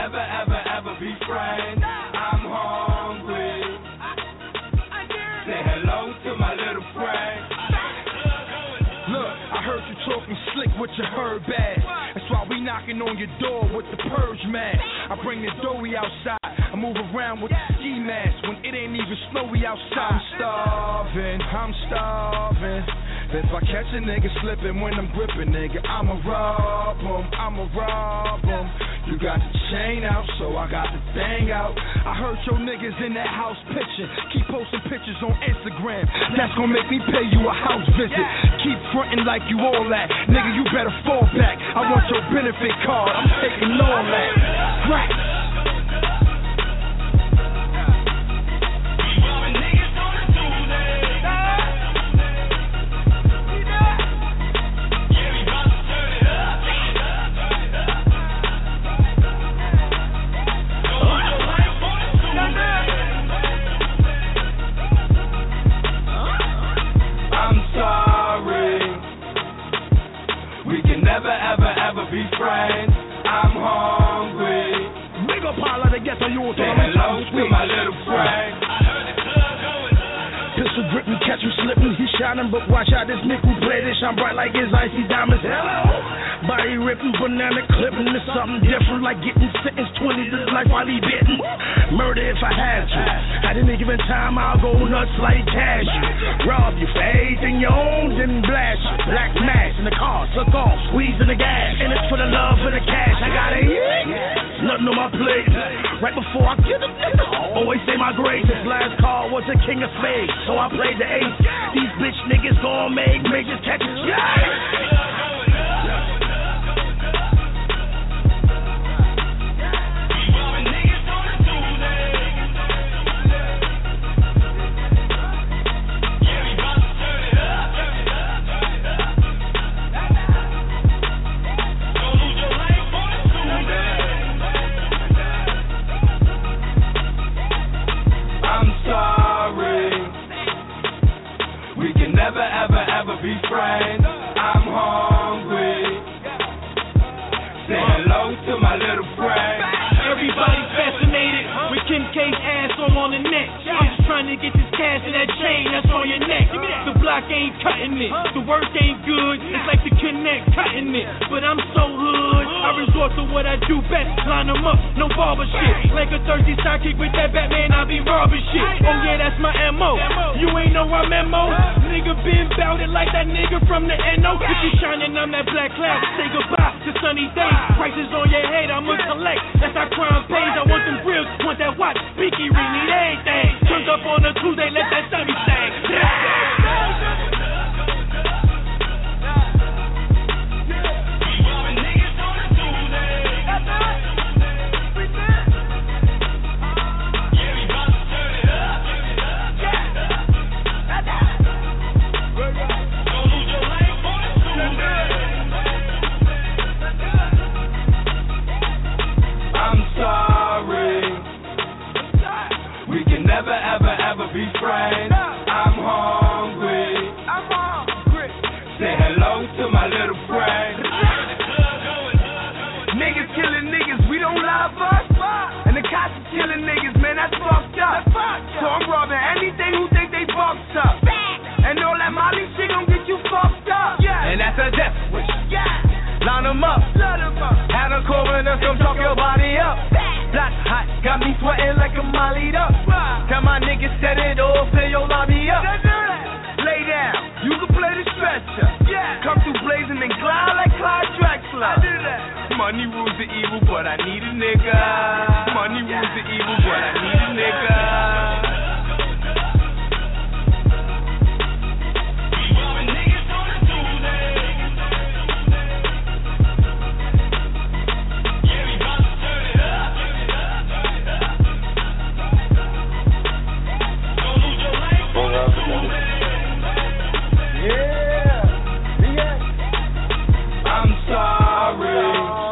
never, ever, ever be friends. I'm hungry. Say hello to my little friend. Look, I heard you talking slick with your herb bag. That's why we knocking on your door with the purge mat. I bring the doughy outside. I move around with the ski mask when it ain't even snowy outside. I'm starving, I'm starving. If I catch a nigga slipping when I'm gripping, nigga, I'ma rob him, I'ma rob him. You got the chain out, so I got the thing out. I heard your niggas in that house pitching. Keep posting pictures on Instagram. That's gonna make me pay you a house visit. Keep fronting like you all that. Nigga, you better fall back. I want your benefit card, I'm taking all that. Right. Never, ever, ever be friends. I'm hungry. Big up all of the ghetto youth. Say hello to my little friend. Pistol grip me, catch him slipping. He shining, but watch out this nickel play. They shine bright like his icy diamonds. Hello. Body ripping, banana clipping. It's something different, like getting sentenced twenty to life while he bitten. Murder if I had to. At any given time, I'll go nuts like cashew. Rob you for anything you own, then blast you. Black mask in the car, took off, squeezing the gas. And it's for the love and the cash. I got it. Nothing on my plate. Right before I get a nigga, always say my grace. This last call was a king of spades, so I played the ace. These bitch niggas gon' make major catches. Yeah. Never, ever, ever be friends. I'm hungry. Say hello to my little friend. Everybody's fascinated with Kim K's ass all on the neck. I'm just trying to get this cash and that chain that's on your neck. The block ain't cutting it, the work ain't good. It's like the connect cutting it, but I'm so hood. I resort to what I do best, line them up, no barber shit. Like a thirsty sidekick with that Batman, I be robbing shit. Oh yeah, that's my M O. You ain't know I'm M O. Nigga been bout it like that nigga from the N O. If you shining, I'm that black cloud. Say goodbye to sunny days. Prices on your head, I'ma collect. That's how crime pays. I want them grills, want that watch. Beaky ring, need anything. Turned up on a Tuesday, let that sun be sang. I'm sorry. We can never, ever, ever be friends. I'm hungry. I'm hungry. Say hello to my little friend. Niggas killing niggas, we don't lie us. And the cops are killing niggas, man, that's fucked up. So I'm robbing anything who think they fucked up. And all that Molly shit gon' get you fucked up. And that's a death wish. Line them up. Had a coroner come talk your body up. Black hot, got me sweating like I'm mollied up. Tell my niggas set it off, fill your lobby up. Lay down, you can play the stretcher. Come through blazing and glide like Clyde Drexler. Money rules the evil, but I need a nigga. Money rules the evil, but I need a nigga. I'm sorry.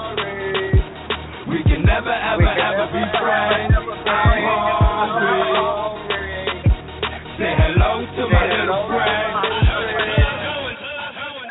We can never, ever, ever be friends. I'm hungry. Say hello to my little friend.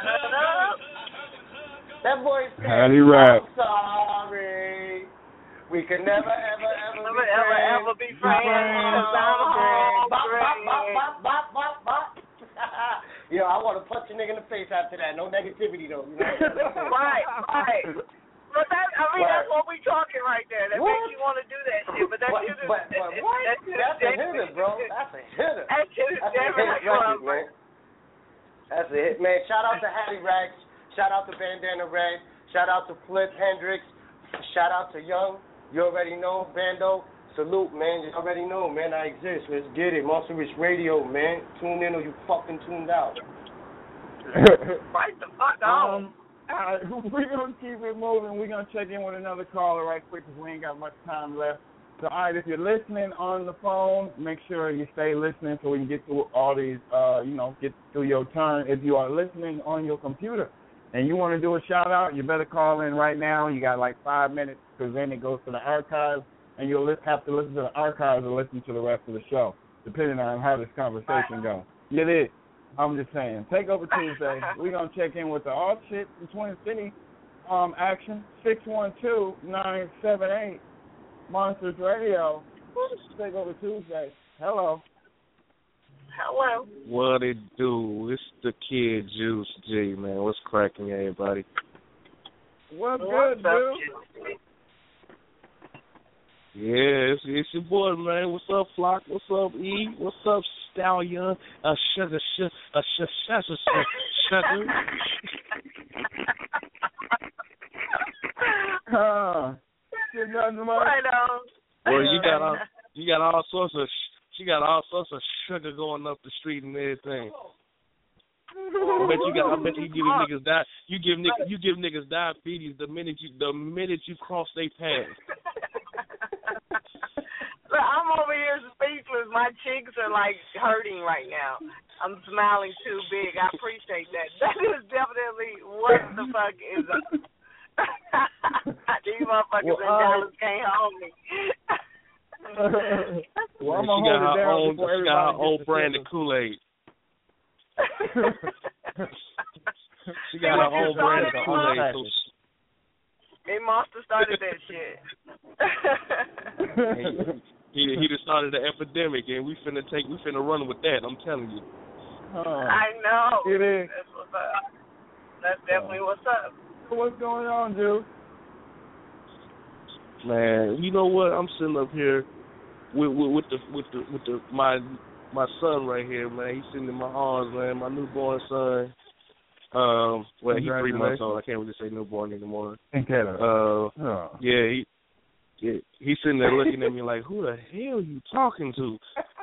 That boy said, How do you rap? I'm sorry. We can never, ever, ever Never, be ever, friends. ever be friends. Cause I'm home. Bop, bop, bop, bop, bop, bop, bop. Yo, I want to punch a nigga in the face after that. No negativity, though. You know? Right, right. But that, I mean, Right. that's what we talking right there. That What? makes you want to do that shit. But that But, shit is, but, but what? that shit That's is a hitter, bro. That's a hitter. That shit is That's a damn hit right, record, bro. man. That's a hit, man. Shout out to Hattie Racks. Shout out to Bandana Red. Shout out to Flip Hendrix. Shout out to Young. You already know, Bando. Salute, man. You already know, man. I exist. Let's get it. Monster Rich Radio, man. Tune in or you fucking tuned out. Right the fuck on. Um, all right, we're going to keep it moving. We're going to check in with another caller right quick because we ain't got much time left. So, all right, if you're listening on the phone, make sure you stay listening so we can get through all these, uh, you know, get through your turn. If you are listening on your computer and you want to do a shout-out, you better call in right now. You got like five minutes because then it goes to the archives, and you'll li- have to listen to the archives or listen to the rest of the show, depending on how this conversation goes. Get it? I'm just saying. Take over Tuesday. We're going to check in with the all shit in Twin City um, action, six one two, nine seven eight, Monsters Radio. Take over Tuesday. Hello. Hello. What it do? It's the Kid Juice G, man. What's cracking, everybody? What's What's good, up, dude? kid? Yeah, it's, it's your boy, man. What's up, Flock? What's up, E? What's up, Stallion? Uh, sugar, sugar, uh, sugar, sugar, sugar. Uh, shit, nothing much. Right on. Well, you got all, you got all sorts of, she got all sorts of sugar going up the street and everything. I bet you got. I bet you give niggas di- You give niggas. You give niggas diabetes the minute you the minute you cross their path. Look, I'm over here speechless. My cheeks are like hurting right now. I'm smiling too big. I appreciate that. That is definitely what the fuck is up. These motherfuckers Well, in uh, Dallas can't hold me. Well, I'm she gonna got hold it her down own. before She got her everybody own gets brand the of Kool-Aid. She See, got her when you own brand of started Kool-Aid. it, So They monster started that shit. he he just started the epidemic, and we finna take we finna run with that. I'm telling you. Oh, I know. it is. That's what's up. That's definitely what's up. What's going on, dude? Man, you know what? I'm sitting up here with with, with the with the with the my my son right here, man. He's sitting in my arms, man. My newborn son. Um, well, he's three months old. I can't really say newborn anymore. In Canada. Uh, oh. yeah, he, yeah, he's sitting there looking at me like, "Who the hell are you talking to?"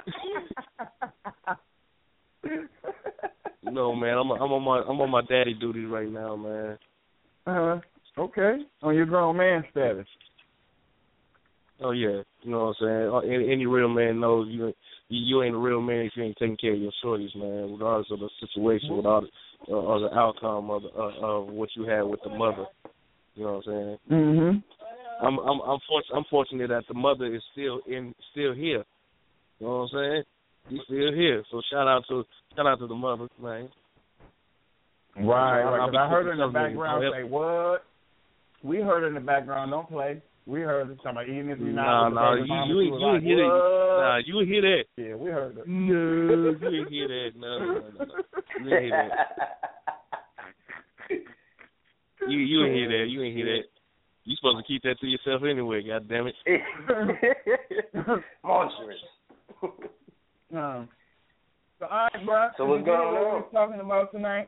No, man, I'm I'm on my I'm on my daddy duties right now, man. Uh huh. Okay. On your grown man status. Oh yeah, you know what I'm saying. Any, any real man knows you, you you ain't a real man if you ain't taking care of your shorties, man. Regardless of the situation, with all the, uh, or the outcome of the, uh, of what you had with the mother. You know what I'm saying. Mhm. I'm I'm I'm, for, I'm fortunate that the mother is still in still here. You know what I'm saying. He's still here. So shout out to shout out to the mother, man. Right. I'll, right. I'll 'Cause be I heard her quick in the to tell you, background I'll say, "What?" We heard her in the background. Don't play. We heard her talking about eating if you're Nah, not. nah, you you ain't you ain't hear that. Nah, you ain't hear that. Yeah, we heard her. No, you ain't hear that. No, no, no, no. You ain't hear that. You you ain't hear that. You ain't hear that. You supposed to keep that to yourself anyway. God damn it. Monstrous. Um, so all right, bro. So what's going on? What we're talking about tonight?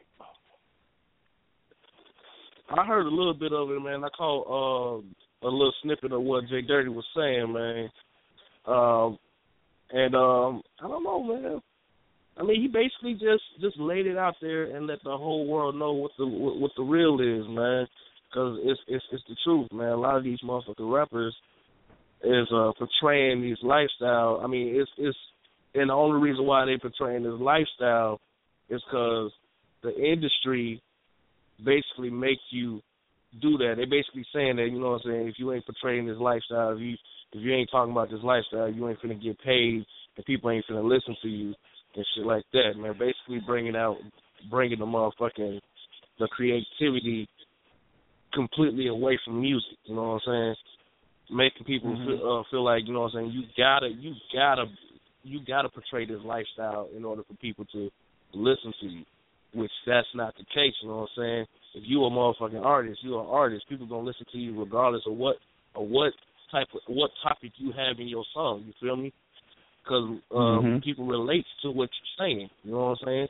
I heard a little bit of it, man. I caught uh, a little snippet of what Jay Dirty was saying, man. Um, and um, I don't know, man. I mean, he basically just, just laid it out there and let the whole world know what the what, what the real is, man. Because it's it's it's the truth, man. A lot of these motherfucking rappers is uh, portraying these lifestyle. I mean, it's it's and the only reason why they portraying this lifestyle is because the industry basically make you do that. They basically saying that, you know what I'm saying, if you ain't portraying this lifestyle, if you if you ain't talking about this lifestyle, you ain't finna get paid, and people ain't finna listen to you and shit like that, man. Basically bringing out, bringing the motherfucking, the creativity completely away from music, you know what I'm saying? making people mm-hmm. feel, uh, feel like, you know what I'm saying, you gotta, you gotta, you gotta portray this lifestyle in order for people to listen to you, which that's not the case, you know what I'm saying? If you a motherfucking artist, you're an artist, people gonna listen to you regardless of what, or what type of, what topic you have in your song, you feel me? Because um, mm-hmm. people relate to what you're saying, you know what I'm saying?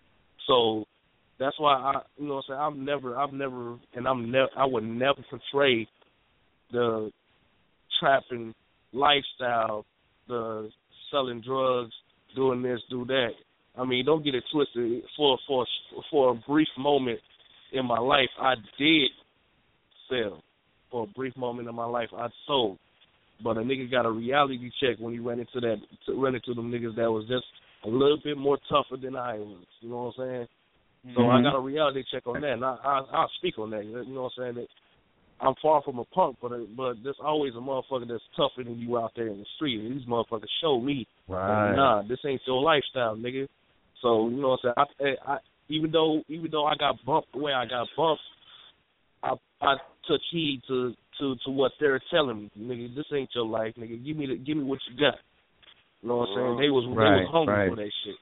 So that's why I, you know what I'm saying, I've never, I've never, and I'm never, I would never portray the trapping lifestyle, the selling drugs, doing this, do that. I mean, don't get it twisted. For for for a brief moment in my life, I did sell. For a brief moment in my life, I sold. But a nigga got a reality check when he ran into that, ran into them niggas that was just a little bit more tougher than I was. You know what I'm saying? Mm-hmm. So I got a reality check on that, and I, I, I'll speak on that. You know what I'm saying? That I'm far from a punk, but but there's always a motherfucker that's tougher than you out there in the street. And these motherfuckers show me, right. nah, this ain't your lifestyle, nigga. So you know what I'm saying? I, I, even though even though I got bumped the way I got bumped, I I took heed to, to, to what they're telling me, nigga. This ain't your life, nigga. Give me the, give me what you got. You know what I'm saying? They was right, they was hungry right. for that shit.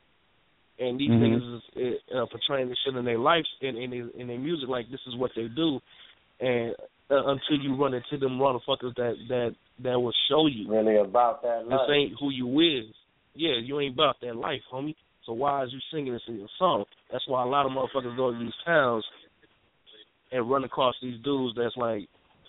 And these mm-hmm. niggas is uh, portraying this shit in their lives and in, in, in their music like this is what they do. And uh, until you run into them motherfuckers that, that, that will show you really about that this life. ain't who you is. Yeah, you ain't about that life, homie. So why is you singing this in your song? That's why a lot of motherfuckers go to these towns and run across these dudes that's like,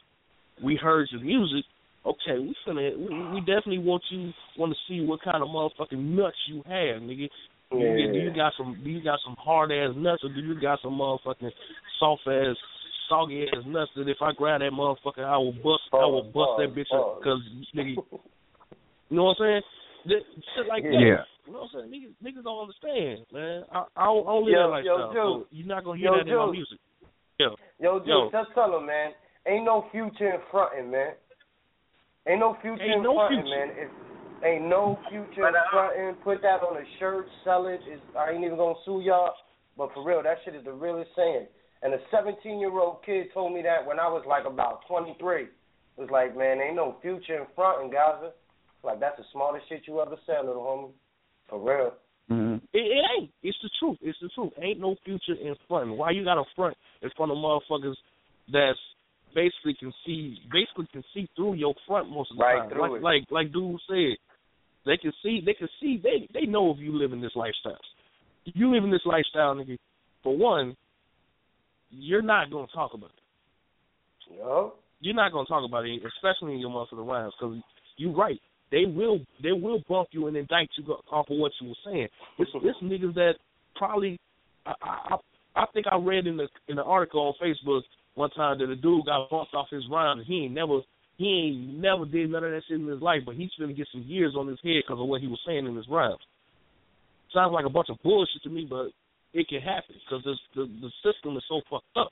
we heard your music. Okay, we finna, we, we definitely want you want to see what kind of motherfucking nuts you have, nigga. Do you, Yeah. do you got some? Do you got some hard ass nuts, or do you got some motherfucking soft ass, soggy ass nuts that if I grab that motherfucker, I will bust, I will bust oh, that bitch oh. up, cause nigga, you know what I'm saying? That, shit like that. Yeah. You know what I'm saying? Niggas, niggas don't understand, man. I, I don't, I don't live Yo, that lifestyle. yo, So you're not gonna hear yo, that in my Juice. music. Yeah. Yo, dude, Yo. just tell him, man. Ain't no future in frontin', man. Ain't no future Ain't in no frontin', future. man. It's, ain't no future in frontin'. Put that on a shirt, sell it. It's, I ain't even gonna sue y'all. But for real, that shit is the realest saying. And a seventeen-year-old kid told me that when I was like about twenty-three. It was like, man, ain't no future in frontin', Gaza. Like, that's the smartest shit you ever said, little homie. For real. Mm-hmm. It, it ain't. It's the truth. It's the truth. Ain't no future in front. Why you got to front in front of motherfuckers that's basically can see, basically can see through your front most of the Right time. through Like, it. like, like dude said, they can see, they can see, they, they know if you live in this lifestyle. If you live in this lifestyle, nigga, for one, you're not gonna talk about it. Yo. You're not gonna talk about it, especially in your motherfucking rounds, because you're right. They will they will bump you and indict you off of what you were saying. It's, it's niggas that probably I, I I think I read in the in the article on Facebook one time that a dude got bumped off his rhyme and he ain't never he ain't never did none of that shit in his life, but he's gonna get some years on his head because of what he was saying in his rhymes. Sounds like a bunch of bullshit to me, but it can happen because the the system is so fucked up.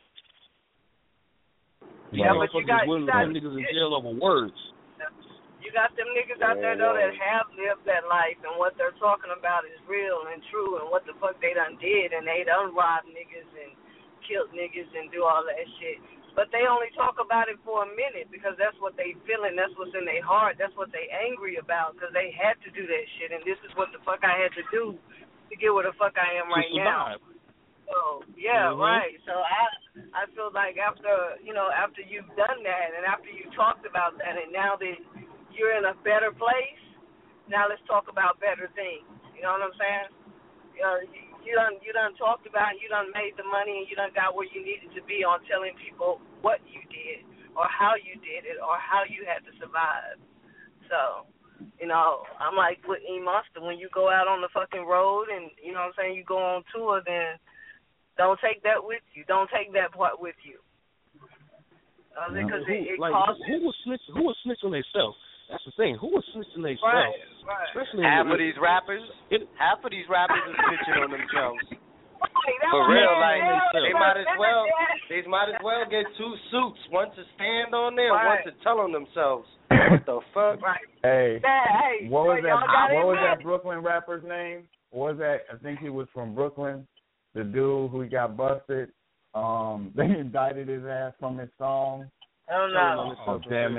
Yeah, These but you motherfuckers got- is willing you to got- put niggas in jail over words. You got them niggas out there, though, that have lived that life, and what they're talking about is real and true, and what the fuck they done did, and they done robbed niggas and killed niggas and do all that shit. But they only talk about it for a minute because that's what they feeling, that's what's in their heart, that's what they angry about because they had to do that shit, and this is what the fuck I had to do to get where the fuck I am right now. So yeah, mm-hmm. right. So I I feel like after you know after you've done that and after you talked about that and now that you're in a better place, now let's talk about better things. You know what I'm saying? You know, you, you done you done talked about, you done made the money, and you done got where you needed to be on telling people what you did or how you did it or how you had to survive. So, you know, I'm like with E Monster, when you go out on the fucking road and you know what I'm saying, you go on tour, then don't take that with you. Don't take that part with you. Uh, because who, it, it like, causes who was snitch? Who was snitching themselves? That's the thing. Who was snitching themselves? Right, right. Especially half in, of these rappers, it, half of these rappers are snitching on themselves. Right, For real, like They might as well. They might as well get two suits. One to stand on there, Right. one to tell on themselves. What the fuck? Right. Hey, Hey, what was so that? y'all got What it, was man? that Brooklyn rapper's name? What was that? I think he was from Brooklyn. The dude who got busted. Um, they indicted his ass from his song. I don't know. Oh, damn it!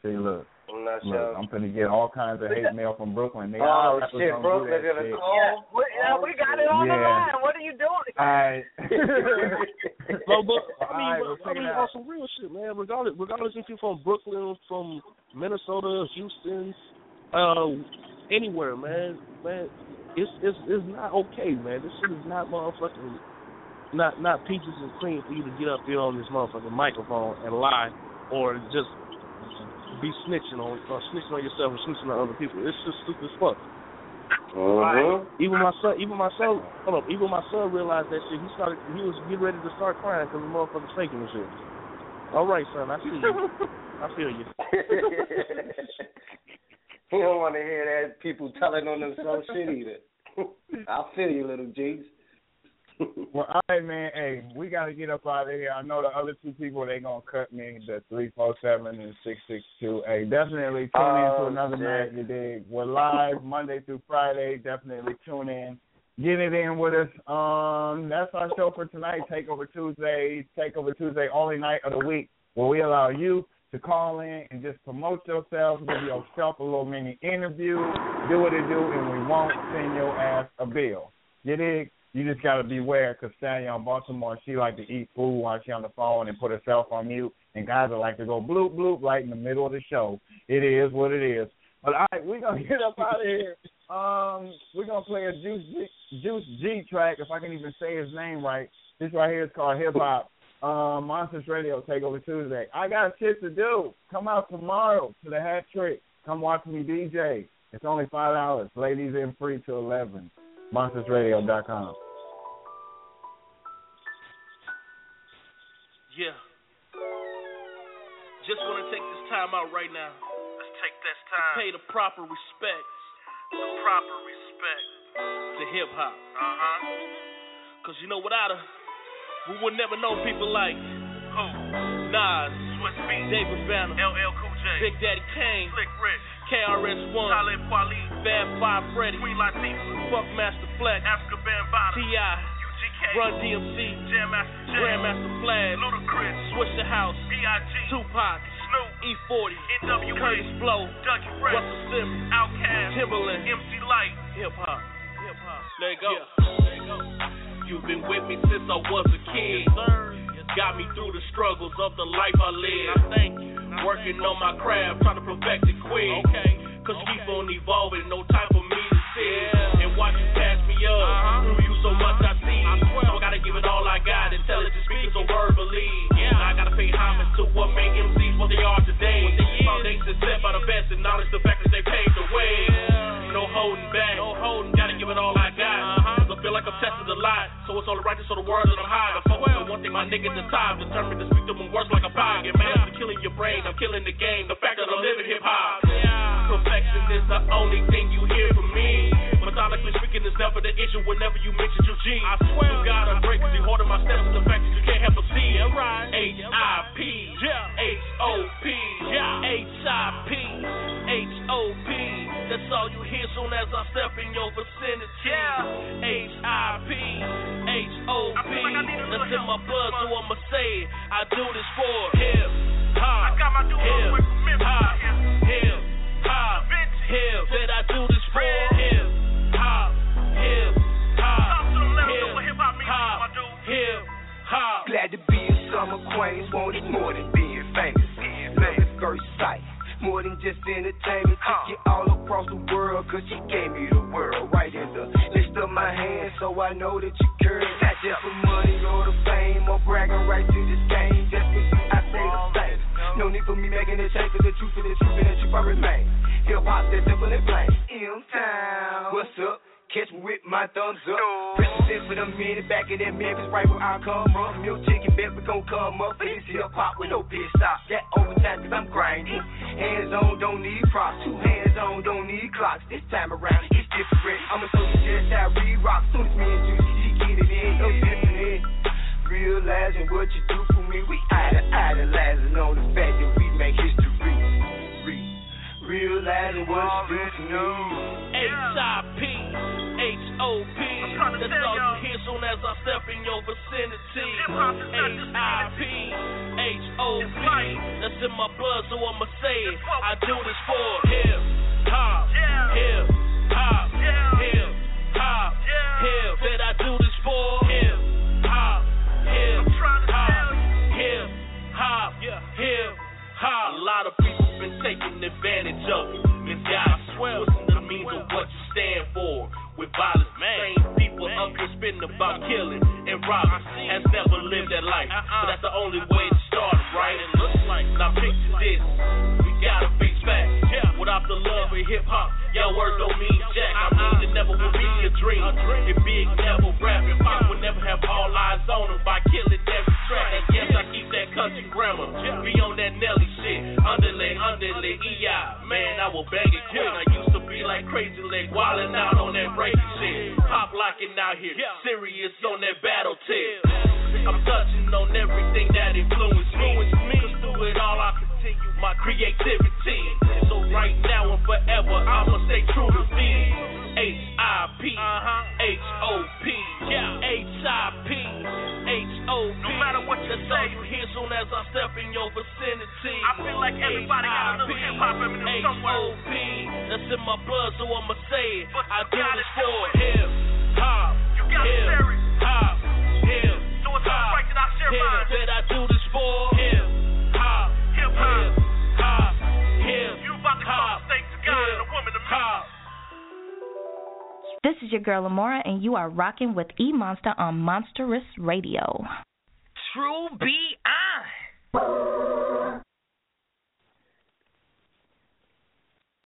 See, look. I'm not Look, sure. I'm finna get all kinds of hate mail from Brooklyn. They Oh, all rappers shit, don't do Brooklyn that gonna shit. call? Yeah, we, yeah, we got it on the Yeah. line. What are you doing? All right. But, but I mean, All right, but, well, I check mean, it on out. some real shit, man. Regardless, regardless if you're from Brooklyn, from Minnesota, Houston, uh, anywhere, man, man, it's it's it's not okay, man. This shit is not motherfucking, not not peaches and cream for you to get up here on this motherfucking microphone and lie or just be snitching on or snitching on yourself and snitching on other people. It's just stupid as fuck. Uh-huh. Even my son, even my son, hold up, even my son realized that shit. He started, he was getting ready to start crying because the motherfucker's faking and shit. All right, son, I feel you. I feel you. He don't want to hear that people telling on themselves shit either. I feel you, little G's. Well, all right, man. Hey, we got to get up out of here. I know the other two people, they going to cut me, the three four seven and six six two. Hey, definitely tune Oh, in to another shit. night, you dig. We're live Monday through Friday. Definitely tune in. Get it in with us. Um, That's our show for tonight, Takeover Tuesday. Takeover Tuesday, only night of the week where we allow you to call in and just promote yourself, give yourself a little mini interview, do what it do, and we won't send your ass a bill. You dig? You just got to beware because Sally on Baltimore, she like to eat food while she on the phone and put herself on mute. And guys are like to go bloop, bloop right in the middle of the show. It is what it is. But, all right, we're going to get up out of here. Um, We're going to play a Juice G, Juice G track, if I can even say his name right. This right here is called Hip Hop. Um, Monsters Radio, Takeover Tuesday. I got shit to do. Come out tomorrow to the Hat Trick. Come watch me D J. It's only five dollars. Ladies in free till eleven. Monsters Radio dot com. Yeah. Just want to take this time out right now. Let's take this time. To pay the proper respects. The proper respect. To hip hop. Uh huh. Cause you know, without her, we would never know people like who? Nas, Swiss Beats, David Banner, L L Cool J, Big Daddy Kane, Slick Rick, K R S One, Talib Kweli, Fab Five Freddy, Queen Latifah, Fuck Master Flex, Africa Bambaataa, T I, U G K, Run D M C, Jam Master Jam, Grandmaster Flash, Ludacris, Switch the House, B I G, Tupac, Snoop, E forty, N W A, Curtis Blow, Dougie Fresh, Russell Simmons, Outkast, Timberland, M C Lyte, Hip Hop, Hip Hop. There you go. Yeah. There you go. You've been with me since I was a kid. Yes, sir. Yes, got me through the struggles of the life I live. I thank you. I Working thank on my craft, trying to perfect it quick. Okay. Cause okay. keep on evolving, no time for me to sit. Yeah. And watch you pass me up. Uh-huh. Through you so much I see. I swear. So I gotta give it all I got. Intelligent speakers so word believe. Yeah. Now I gotta pay homage to what made M Cs what they are today. Foundations set by the best and knowledge the fact that they paved the way. Yeah. No holding back. No holding. Gotta give it all I got. Uh-huh. I feel like I'm tested a lot, so it's only right to show the world that I'm high. I focus on one thing, my nigga, the time, determined to speak to them words like a fire. Get mad at killing your brain, I'm killing the game. The fact that I'm living hip hop. Yeah. Perfection is the only thing you hear from me. Methodically speaking is never the issue whenever you mention your G. I swear you gotta break cause you holding my steps to the fact that you can't help but see. Yeah, right. H I P, yeah. H O P, yeah. H I P, H O P. That's all you hear soon as I step in your vicinity. Yeah. H I P, H O P. That's in my blood, so I'ma say it. I do this for hip hop. Hip hop. Hip hop. Hip. Said I do this for hip hop. Hip hop. Hip hop. Hip hop. Glad to be in Summer Queens. Want it more than being famous. Love at first sight. More than just entertainment, took you all across the world, cause she gave me the world right in the list of my hands, so I know that you curve. Not just for money or the fame, or bragging right to this game, just for you, I say the same. No need for me making it change, cause the truth is the truth and the truth I remain. Hip-hop, that's simple and plain. M-Town, what's up? Catch me with my thumbs up. President for the minute back in that Memphis, right where I come from. Milk chicken, bet we gon' come up. For this hip hop with no pit stop. That overtime cause I'm grinding. Hands on, don't need props. Two hands on, don't need clocks. This time around, it's different. I'ma show you just how we rock. Soon as me and Juicy, she get it in, no different. Realizing what you do for me. We idolizing on the fact that we make history. Realizing what you do for me. H I P, H O P. That's all you hear soon as I step in your vicinity. H I P, H O P. That's in my blood, so I'ma say it. I do this for hip hop, hip hop, hip hop, hip. Said I do this for hip hop, hip hop, hip hop, hip hop. A lot of people been taking advantage of it. This guy swears the means of what you stand for. With violence, man, same people up here spitting about killing and robbing. Has never lived that life, but that's the only way it started, right? It looks like. Now picture this, we gotta face facts. Without the love of hip hop, your words don't mean jack. I mean it never would be a dream. If Big never rap, if I would never have all eyes on him by killing every track. And yes, I keep that country grammar. Be on that Nelly shit. Underlay, underlay, E I. Man, I will bang it quick. I used to be like Crazy Leg, wildin' out on that breaking shit. Pop locking out here, serious on that battle tip. I'm touching on everything that influenced me. Cause through it all I continue my creativity. So right now and forever I'ma stay true to me. H I P, H O P, H I P, H O P. No matter what you say, you hear soon as I step in your vicinity. I feel like everybody got a little hip hop in them somewhere. H O P, that's in my blood, so I'ma say it. I do this for hip hop, hip hop, hip hop, hip. Said I do this for hip hop, hip hop, hop, hip. You about to call the thanks to God and a woman to hop. This is your girl Amora, and you are rocking with E Monster on Monsterous Radio. True B I.